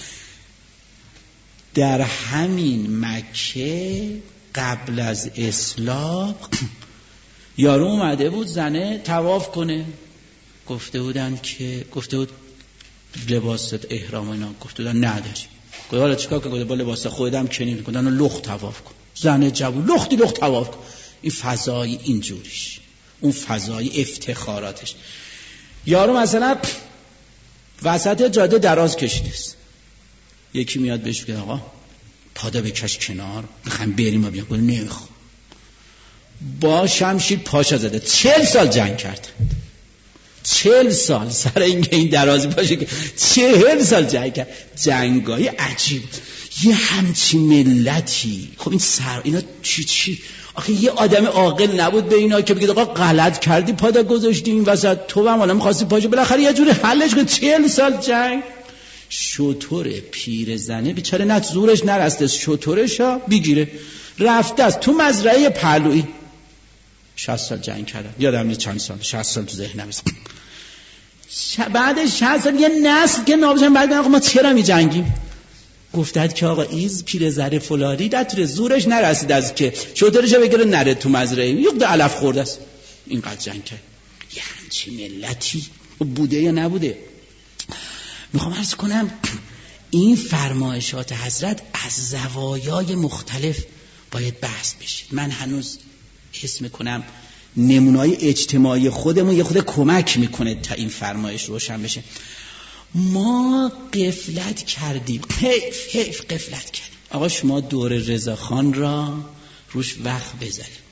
در همین مکه قبل از اسلام یارو اومده بود زنه طواف کنه، گفته بودن که گفته بود لباست احرام اینا، گفته بودن نداری. گفت حالا چیکار کنم؟ با لباس خودم کنین. گفتن لخت طواف کن. زنه جوون لختی لخت طواف کن. این فضای اینجوریش، اون فضای افتخاراتش. یارو مثلا وسط جاده دراز کشیده است، یکی میاد بهش میگه آقا پادا بکش کنار میخوایم بریم. ما بیا. گفت نمیخوام. با شمشیر پاشا زده. چهل سال جنگ کرد. چهل سال سر اینکه این درازی باشه که چهل سال جنگ کرد. جنگای عجیب. یه همچین ملتی. خب این سر اینا چی چی آخه یه آدم عاقل نبود به اینا که بگید آقا غلط کردی پادا گذاشتی این وسط، تو هم حالا می‌خواستی پاشو بالاخره یه جوری حلش کن. چهل سال جنگ. شطور پیر زنه بیچاره نه زورش نرسته شطورشا بگیره، رفته است تو مزرعه پهلویی. شصت سال جنگ کردن. یادم نیست چند سال، شصت سال تو ذهنم است. بعد شصت سال یه نسل که نابشن بعد آقا ما چرا می جنگیم؟ گفتند که آقا ایز پیر زره فلانی نتونه زورش نرسید از که شطورشو بگیره نره تو مزرعه، یک دو علف خورده است اینقدر جنگ کرد. یه همچی ملتی بوده یا نبوده؟ میخوام عرض کنم این فرمایشات حضرت از زوایای مختلف باید بحث بشه. من هنوز حس میکنم نمونه‌های اجتماعی خودمون یه خود کمک میکنه تا این فرمایش روشن بشه. ما غفلت کردیم، حیف حیف غفلت کردیم. آقا شما دور رضاخان را روش وقت بذارید.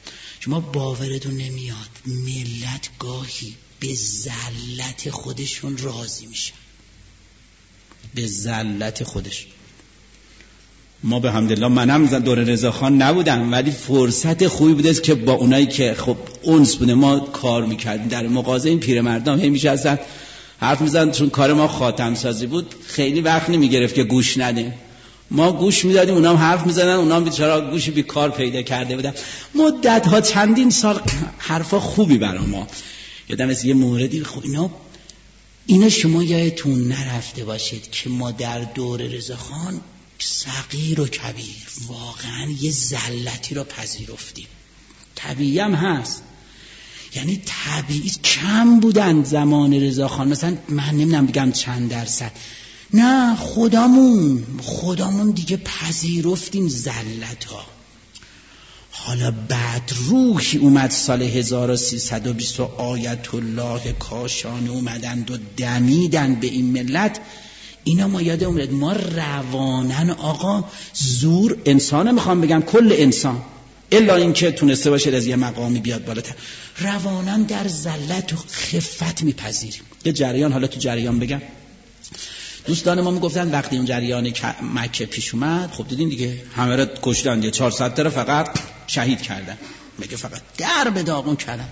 شما باورتون نمیاد ملت گاهی به ذلت خودشون راضی میشن، به ذلت خودش. ما به حمدالله منم دور رضاخان نبودم، ولی فرصت خوبی بوده که با اونایی که خب اونس بوده ما کار میکردیم. در مغازه این پیرمردان همیشه هستن حرف میزنن، چون کار ما خاتم سازی بود خیلی وقت نمیگرفت که گوش نده، ما گوش میدادیم، اونا هم حرف میزنن، اونا هم بیچاره گوشی بی کار پیدا کرده بودن. مدت ها چندین سال حرفا خوبی برای ما. یادم از یه موردی خب اینا اینا شما یادتون نرفته باشید که ما در دور رضاخان صغیر و کبیر واقعا یه ذلتی رو پذیرفتیم. طبیعی هم هست، یعنی طبیعی کم بودن زمان رضاخان، مثلا من نمیدونم بگم چند درصد، نه خودمون خودمون دیگه پذیرفتیم ذلت ها. حالا بعد روحی اومد سال هزار و سیصد و بیست و آیت الله کاشانه اومدند و دمیدن به این ملت. اینا ما یاد اومد ما روانن آقا زور انسان، میخوام بگم کل انسان الا این که تونسته باشه از یه مقامی بیاد بالاتر، روانن در ذلت و خفت میپذیریم. یه جریان حالا تو جریان بگم، دوستان ما میگفتن وقتی اون جریان مکه پیش اومد، خب دیدین دیگه همه را کشتن دیگه، چهارصد تا فقط شهید کردن، میگه فقط در به داغون کردن.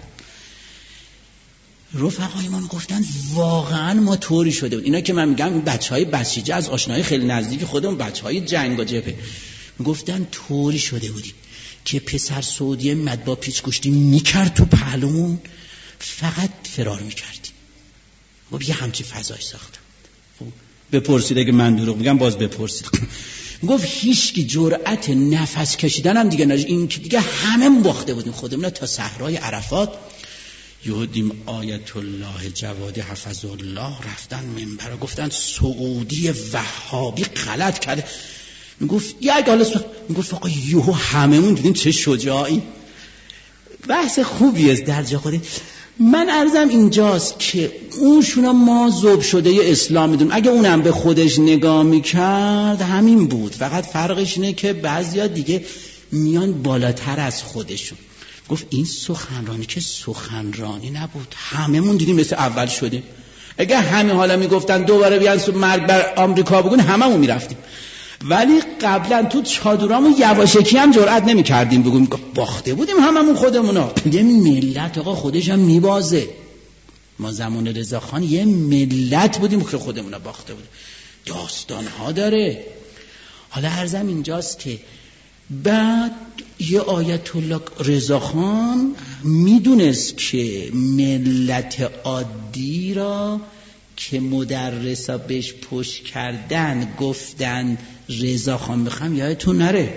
رفقای ما میگفتن واقعا ما طوری شده بود. اینا که من میگم این بچهای بسیجه از آشنای خیلی نزدیک خودمون، بچهای جنگ و جبهه، میگفتن طوری شده بودیم که پسر سعودی مد با پیچ گوشتی میکرد تو پهلومون فقط فرار میکردیم. خب یه همچی فضای ساختم. خب بپرسید اگه من دروغ میگم باز بپرسید. گفت هیچکی جرأت نفس کشیدن هم دیگه نج، این که دیگه همه باخته بودیم خودمون تا صحرای عرفات. یهودیم آیت الله جوادی حفظ الله رفتن منبر گفتن سعودی وهابی غلط کرده. میگفت یک حالا میگفت آقا یهو هممون دیدیم چه شجاعی. بحث خوبی است در جا خودی. من عرضم اینجاست که اونشونا ما ذوب شده ی اسلام میدونم، اگه اونم به خودش نگاه میکرد همین بود، فقط فرقش اینه که بعضیا دیگه میان بالاتر از خودشون. گفت این سخنرانی که سخنرانی نبود، هممون دیدیم مثل اول شده. اگه همه حالا میگفتن دوباره بیان مرگ بر آمریکا بگون هممون میرفتیم، ولی قبلا تو چادرامون یواشکی هم جرئت نمی‌کردیم بگیم باخته بودیم هممون خودمونا. یه ملت آقا خودش هم میبازه. ما زمان رضاخان یه ملت بودیم که خودمونا باخته بودیم. داستان‌ها داره. حالا عرضم اینجاست که بعد یه آیت الله رضاخان میدونست که ملت عادی را که مدرسا بهش پشت کردن گفتن رضاخان میخوام، یادتون نره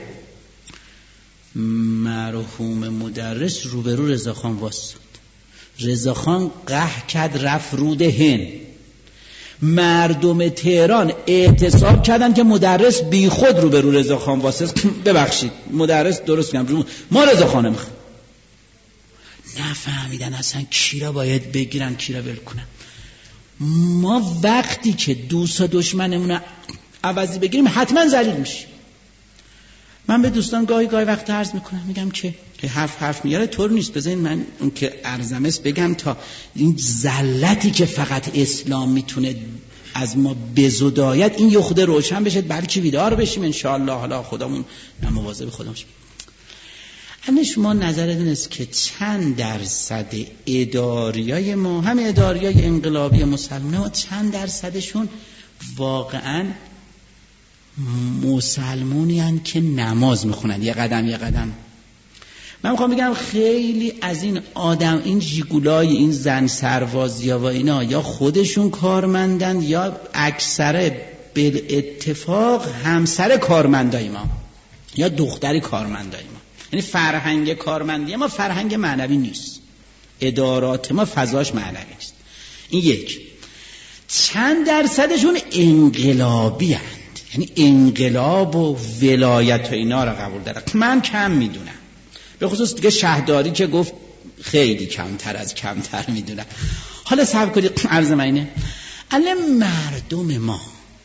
مرحوم مدرس روبرو رضاخان واسد، رضاخان قهر کرد رفت رود هند، مردم تهران اعتصاب کردن که مدرس بی خود روبرو رضاخان واسد. ببخشید مدرس درست میگم ما رضاخان میخوام. نفهمیدن اصلا کی را باید بگیرن کی را ول کنن. ما وقتی که دوست و دشمنمون عوضی بگیریم حتما ذلیل میشیم. من به دوستان گاهی گاهی وقت عرض میکنم، میگم که حرف حرف میاره طور نیست، بذارین من اون که عرضم است بگم تا این ذلتی که فقط اسلام میتونه از ما بزداید این یه خود روشن بشه، بلکه بیدار بشیم انشاءالله. حالا خودمون مواظب خودمون باشیم. اما شما نظرتون است که چند درصد اداریای ما، همه اداریای انقلابی مسلمان ها، چند درصدشون واقعا مسلمونی هستند که نماز میخونن یه قدم یه قدم؟ من میخوام بگم خیلی از این آدم، این جیگولای این زن سروازی ها و اینا، یا خودشون کارمندن یا اکثر بالاتفاق همسر کارمندای ما یا دختری کارمندای ما. یعنی فرهنگ کارمندی ما فرهنگ معنوی نیست، ادارات ما فضاش معنوی نیست. این یک. چند درصدشون انقلابی هستند، یعنی انقلاب و ولایت و اینا را قبول دارن. من کم میدونم، به خصوص دیگه شهرداری که گفت خیلی کمتر از کمتر میدونم. حالا صبر کنید، عرض من اینه الان مردم ما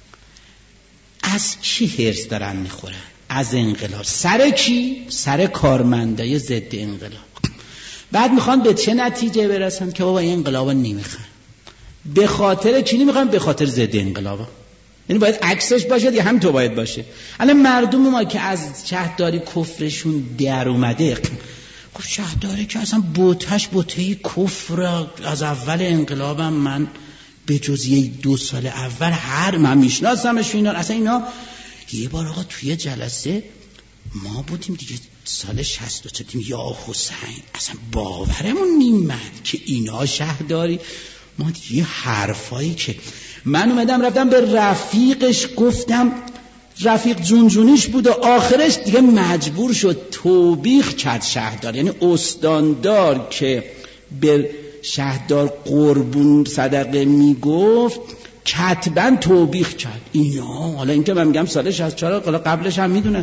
از کی هرس دارن میخورن؟ از انقلاب. سر کی؟ سر کارمندای ضد انقلاب. بعد میخوان به چه نتیجه برسن که بابا این انقلابا نمیخوان. به خاطر چی نمیخوان؟ به خاطر ضد انقلابا. یعنی باید عکسش باشه یا همین تو باید باشه. الان مردم ما که از شهرداری کفرشون در اومده، خب شهرداری که اصلا بوتش بوته کفر از اول انقلابم من به جز یه دو سال اول هر من میشناسمش اینا، اصلا اینا یه بار آقا توی جلسه ما بودیم دیگه سال شصت و چه دیدیم یا حسین، اصلا باورمون نیامد که اینا شهرداری. ما دیگه حرفایی که من اومدم رفتم به رفیقش گفتم، رفیق جونجونیش بود و آخرش دیگه مجبور شد توبیخ کرد شهردار، یعنی استاندار که به شهردار قربون صدقه میگفت کتباً توبیخ کرد اینا. حالا این که من میگم سال شصت و چهار، حالا قبلش هم میدونه.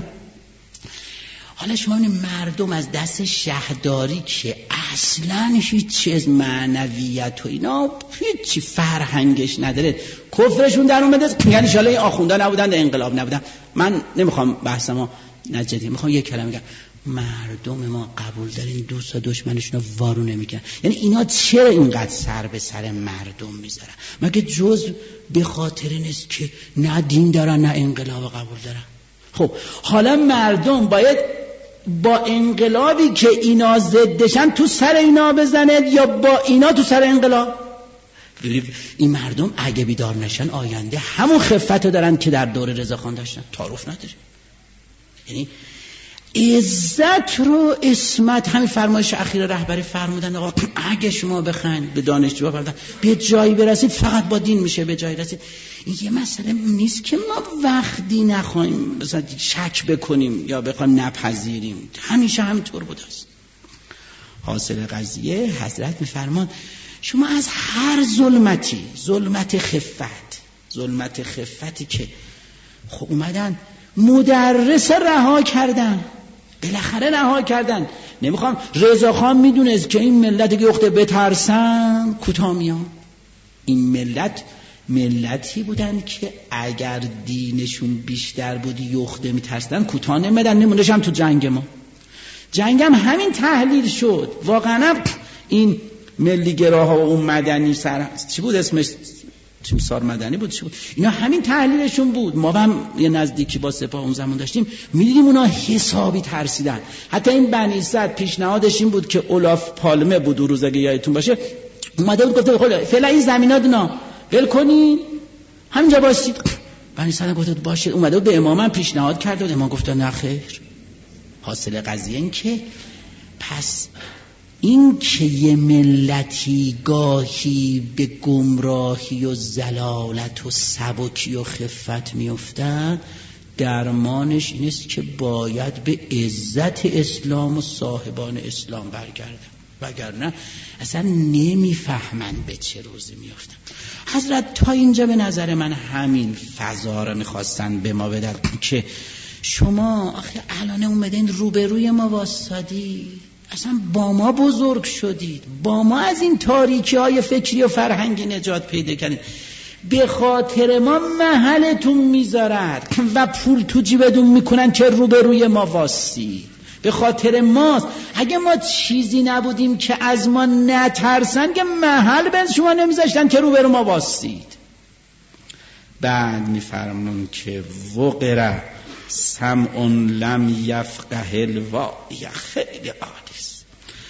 حالا شما این مردم از دست شهرداری که اصلاً هیچ چیز معنویت و اینا هیچی فرهنگش نداره، کفرشون در اومده، یعنی شالا این آخوندا نبودن در انقلاب نبودن. من نمیخوام بحثمو نجدی، میخوام یک کلمه بگم، مردم ما قبول دارین دوستا دشمنشون رو وارو نمیکنن. یعنی اینا چرا اینقدر سر به سر مردم میذارن؟ مگه جز به خاطر نیست که نه دین دارن نه انقلاب قبول دارن؟ خب حالا مردم باید با انقلابی که اینا ضدشن تو سر اینا بزنه یا با اینا تو سر انقلاب؟ این مردم اگه بیدار نشن آینده همون خفت دارن که در دور رضاخان داشتن، تعارف نداره. یعنی عزت رو اسمت، همین فرمایش اخیر رهبری فرمودن آقا اگه شما بخواید به دانشجوها بردن به جایی برسید فقط با دین میشه به جایی رسید. این یه مسئله نیست که ما وقتی نخواهیم مثلا شک بکنیم یا بخوایم نپذیریم، همیشه همینطور بوده است. حاصل قضیه حضرت میفرمان شما از هر ظلمتی، ظلمت خفت، ظلمت خفتی که خب اومدن مدرس رها کردن، بالاخره رها کردن. نمیخوام، رضاخان میدونست که این ملت که اخته بترسن کوتاه میان. این ملت ملتی بودن که اگر دینشون بیشتر بود یخته میترسدن کوتاه نمیدن، نمونش هم تو جنگ ما. جنگ هم همین تحلیل شد واقعا. این ملیگراها و اون مدنی سر چی بود اسمش، تیمسار مدنی بود چی بود، اینا همین تحلیلشون بود. ما هم یه نزدیکی با سپاه اون زمان داشتیم، میدیدیم اونا حسابی ترسیدن. حتی این بنی اسد پیشنهادش این بود که اولاف پالمه بود و روزگه یادتون باشه اومده بود گفته خب فعلا این زمینات اینا ول کنین همینجا باشید. بنی اسد گفته باشه، اومده بود به امام پیشنهاد کرد و امام گفت نه خیر. حاصل قضیه این که پس این که یه ملتی گاهی به گمراهی و زلالت و سبکی و خفت میافتن، درمانش این است که باید به عزت اسلام و صاحبان اسلام برگردن، وگرنه اصلا نمیفهمن به چه روزی میافتن. حضرت تا اینجا به نظر من همین فضا رو میخواستن به ما بدن که شما آخه الان اومدین روبروی ما واسادی، اصلا با ما بزرگ شدید، با ما از این تاریکی های فکری و فرهنگی نجات پیدا کردید، به خاطر ما محلتون میذارد و پول تو جیبتون میکنن که روبروی ما واسید. به خاطر ماست. اگه ما چیزی نبودیم که از ما نترسن که محل به شما نمیذاشتن که روبرو ما واسید. بعد میفرمون که وقره سمعون لم یفقه الوعی، خیلی عالیست.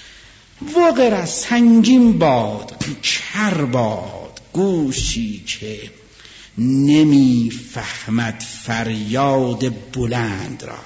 وقره سنگین باد، کر باد گوشی که نمیفهمد فریاد بلند را.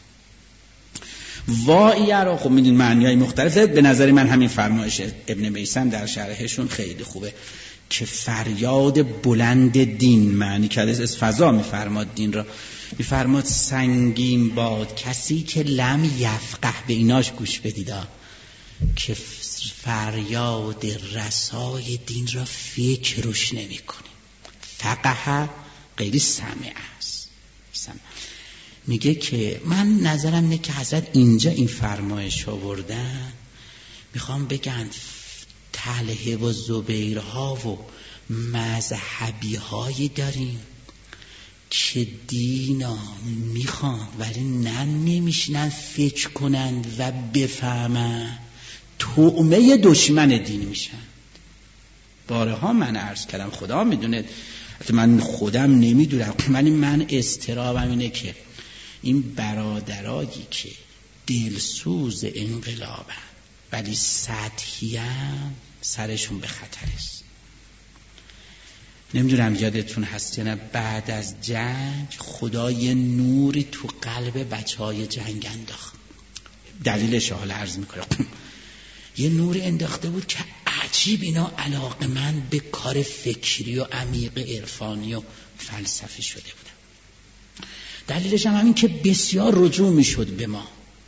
واعیه رو خب میدین معنی های مختلفه، به نظر من همین فرمایش ابن میسن در شرحشون خیلی خوبه که فریاد بلند دین معنی کرده، از فضا میفرماد دین را. میفرماد سنگین باد، کسی که لم یفقه، به ایناش گوش بدیدا، که فریاد رسای دین را فکر روش نمی کنه. فقه غیر سمع است. سمع. میگه که من نظرم اینه که حضرت اینجا این فرمایش آوردن، میخوام بگن طلحه و زبیرها و مذهبی هایی داریم که دینا میخوان ولی نه نمیشنن فکر کنند و بفهمن، طعمه دشمن دین میشن. بارها من عرض کردم، خدا میدونه، من خودم نمیدونم، ولی من اضطرابم اینه که این برادرایی که دلسوز انقلابن ولی سطحی هم سرشون به خطر است. نمیدونم یادتون هست یا نه، بعد از جنگ خدا یه نوری تو قلب بچه های جنگ انداخت. دلیلش حال عرض میکنم. یه نوری انداخته بود که عجیب اینا علاقه‌مند به کار فکری و عمیق عرفانی و فلسفی شده بودن. دلیلش هم همین که بسیار رجوع میشد به ما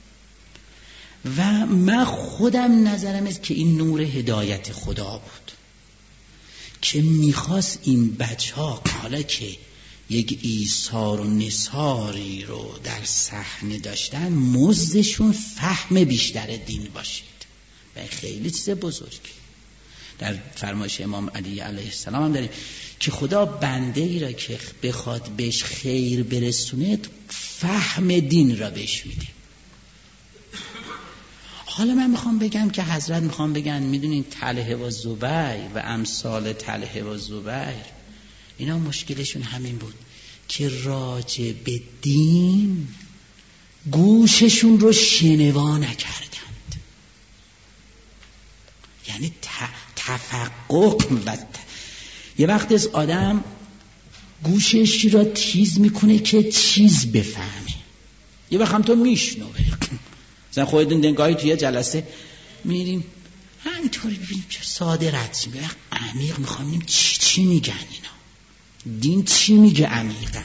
و من خودم نظرم است که این نور هدایت خدا بود که میخواست این بچه ها حالا که یک ایثار و نثاری رو در صحنه داشتن مزدشون فهم بیشتر دین باشید و خیلی چیز بزرگی. در فرمایش امام علی علیه السلام هم داریم که خدا بنده ای را که بخواد بهش خیر برسونه فهم دین را بهش میده. حالا من میخوام بگم که حضرت میخوام بگن میدونین طلحه و زبیر و امثال طلحه و زبیر اینا مشکلشون همین بود که راجع به دین گوششون رو شنوا نکردند. یعنی تفقه و ت... یه وقت از آدم گوشش را تیز میکنه که چیز بفهمه، یه وقت هم تو میشنوه. مثلا خودتون دنگاهی توی جلسه میریم همینطوری ببینیم چه ساده رد شیم، یه وقت عمیق میخوام ببینیم چی چی میگن اینا، دین چی میگه عمیقا.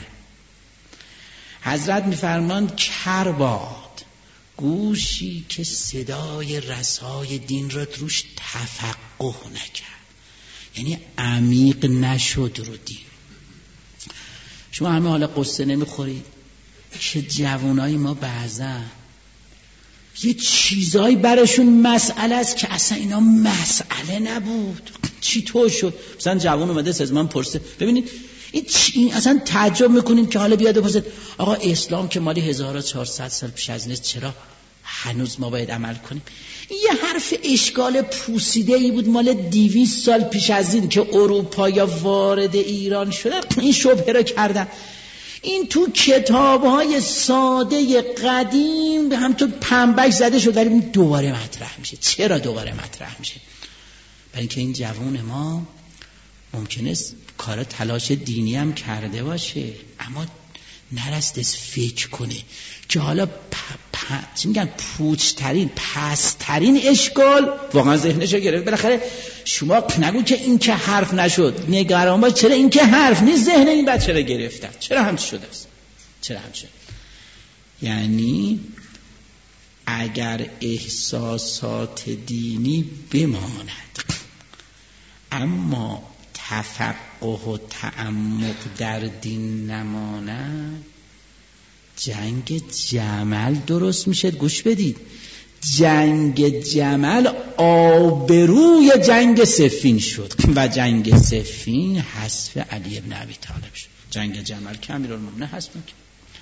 حضرت میفرمان کرباد گوشی که صدای رسای دین را روش تفقه نکرد، یعنی عمیق نشد رو دین. شما همه حالا قصه نمیخورید که جوانای ما بعضا یه چیزایی براشون مسئله است که اصلا اینا مسئله نبود. چی طور شد؟ مثلا جوان اومده از من پرسه، ببینید این, این اصلا تعجب میکنیم که حالا بیاد بپرسه آقا اسلام که مالی هزار و چهارصد سال پیش از نیست چرا هنوز ما باید عمل کنیم؟ یه حرف اشکال پوسیده ای بود مال دویست سال پیش از این که اروپایا وارد ایران شدن، این شبهه را کردن. این تو کتاب‌های ساده قدیم هم تو پنبک زده شد ولی دوباره مطرح میشه. چرا دوباره مطرح میشه؟ برای اینکه این جوان ما ممکنه کار تلاش دینی هم کرده باشه اما نرسته فکر کنه که حالا پ... پ... چی میگن پوچترین پسترین اشکال واقعا ذهنشو گرفت. بالاخره شما نگو که این که حرف نشد، نگران باش چرا این که حرف نیست ذهن این بچه رو گرفتن، چرا همچی شده است، چرا همچی. یعنی اگر احساسات دینی بماند اما تفقه و تعمق در دین نماند، جنگ جمل درست میشه. گوش بدید، جنگ جمل آبروی جنگ صفین شد و جنگ صفین حذف علی ابن ابی طالب شد. جنگ جمل که امیرالمومنین حذف میکرد.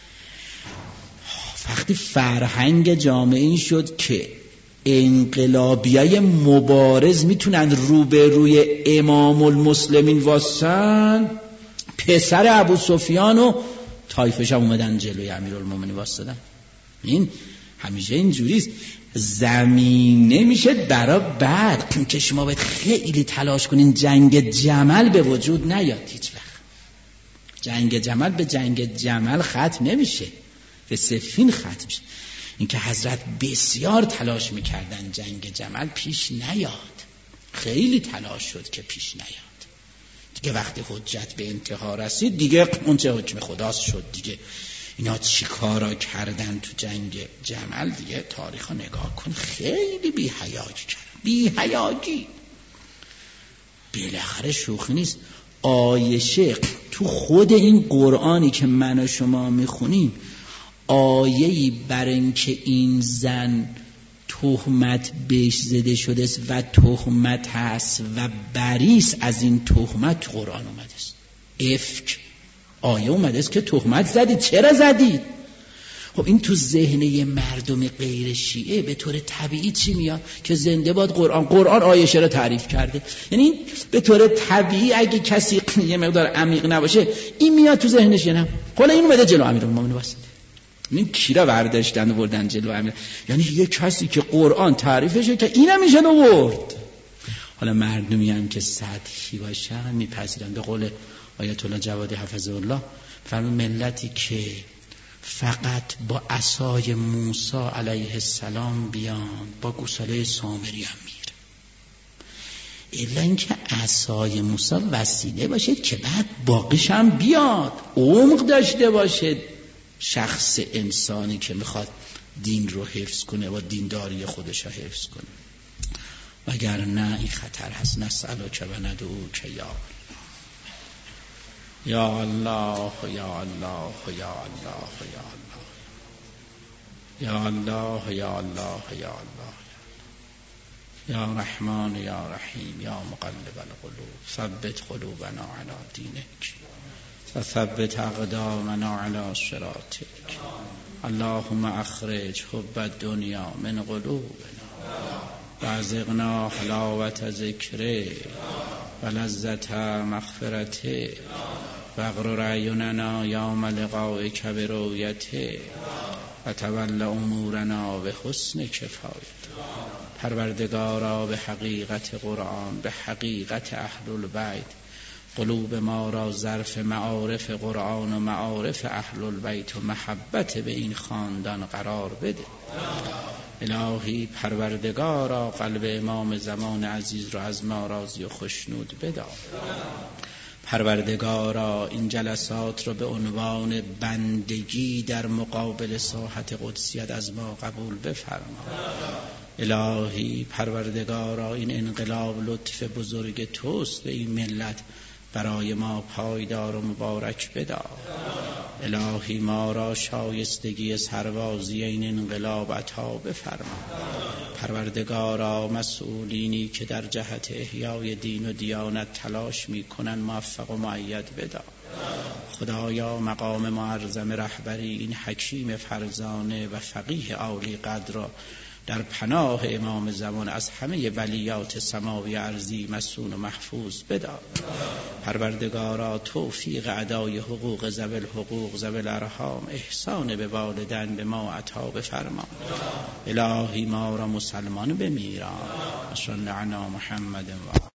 وقتی فرهنگ جامعه این شد که انقلابیای مبارز میتونن روبروی امام المسلمین واسن، پسر ابو سفیان و طایفش هم اومدن جلوی امیرالمومنین واسدن. این همیشه اینجوریست، زمینه میشه برای بعد که شما باید خیلی تلاش کنین جنگ جمل به وجود نیاد. هیچ وقت جنگ جمل به جنگ جمل ختم نمیشه، به صفین ختم میشه. اینکه حضرت بسیار تلاش میکردن جنگ جمل پیش نیاد، خیلی تلاش شد که پیش نیاد. دیگه وقتی حجت به انتها رسید دیگه اون چه حکم خداست شد دیگه. اینا چی کارا کردن تو جنگ جمل دیگه تاریخ رو نگاه کن، خیلی بی حیاگی کردن، بی حیاگی. بالاخره شوخی نیست. عایشه تو خود این قرآنی که من و شما میخونیم آیه‌ای بر اینکه این زن تهمت بهش زده شده است و تهمت هست و بریست از این تهمت تو قرآن اومده است. افک آیه اومده است که تهمت زدید. چرا زدید؟ خب این تو ذهن یه مردم غیر شیعه به طور طبیعی چی میاد که زنده باد قرآن. قرآن آیشه رو تعریف کرده. یعنی به طور طبیعی اگه کسی یه مقدار عمیق نباشه این میاد تو ذهنش، نه حالا اینو بده جلو امیرالمومنین واسه این کیرا برداشتن و بردن جلو امیر. یعنی یه کسی که قرآن تعریفشه که اینم میشه آورد. حالا مردمی هم که سطحی باشن میپذیرن. به قول آیت الله جوادی حفظه الله فرمود ملتی که فقط با عصای موسی علیه السلام بیان با گوساله سامری هم میره. الا اینکه عصای موسی وسیله باشه که بعد باقیش هم بیاد، عمق داشته باشه شخص انسانی که میخواد دین رو حفظ کنه و دینداری خودش رو حفظ کنه. وگر نه این خطر هست. نسألک و ندعوک یا یا الله یا الله یا الله یا الله یا الله یا الله یا الله یا رحمان یا رحیم یا مقلب القلوب ثبت قلوبنا علی دینک و ثبت اقدامنا علی صراطک. اللهم اخرج حب الدنیا من قلوبنا و ارزقنا حلاوت ذکره و لذت مغفرته و اغرر اعیننا یوم لقائک برؤیته و تول امورنا به حسن کفایت. پروردگارا به حقیقت قرآن، به حقیقت اهل البیت قلوب ما را ظرف معارف قرآن و معارف اهل البیت و محبت به این خاندان قرار بده. الهی پروردگارا قلب امام زمان عزیز را از ما راضی و خوشنود بدار. پروردگارا این جلسات را به عنوان بندگی در مقابل ساحت قدسیت از ما قبول بفرما. الهی پروردگارا این انقلاب لطف بزرگ توست به این ملت، برای ما پایدار و مبارک بدار. الهی ما را شایستگی سربازی این انقلاب عطا بفرما. پروردگارا مسئولینی که در جهت احیای دین و دیانت تلاش می کنن موفق و مؤید بدار. خدایا مقام معظم رهبری این حکیم فرزانه و فقیه عالی قدر را در پناه امام زمان از همه ولیات سماوی ارضی مسون و محفوظ بدار. پروردگارا توفیق ادای حقوق ذوی الحقوق ذوی الارحام، احسان به والدین به ما عطا بفرما. الهی ما را مسلمان بمیران. صلی علی محمد و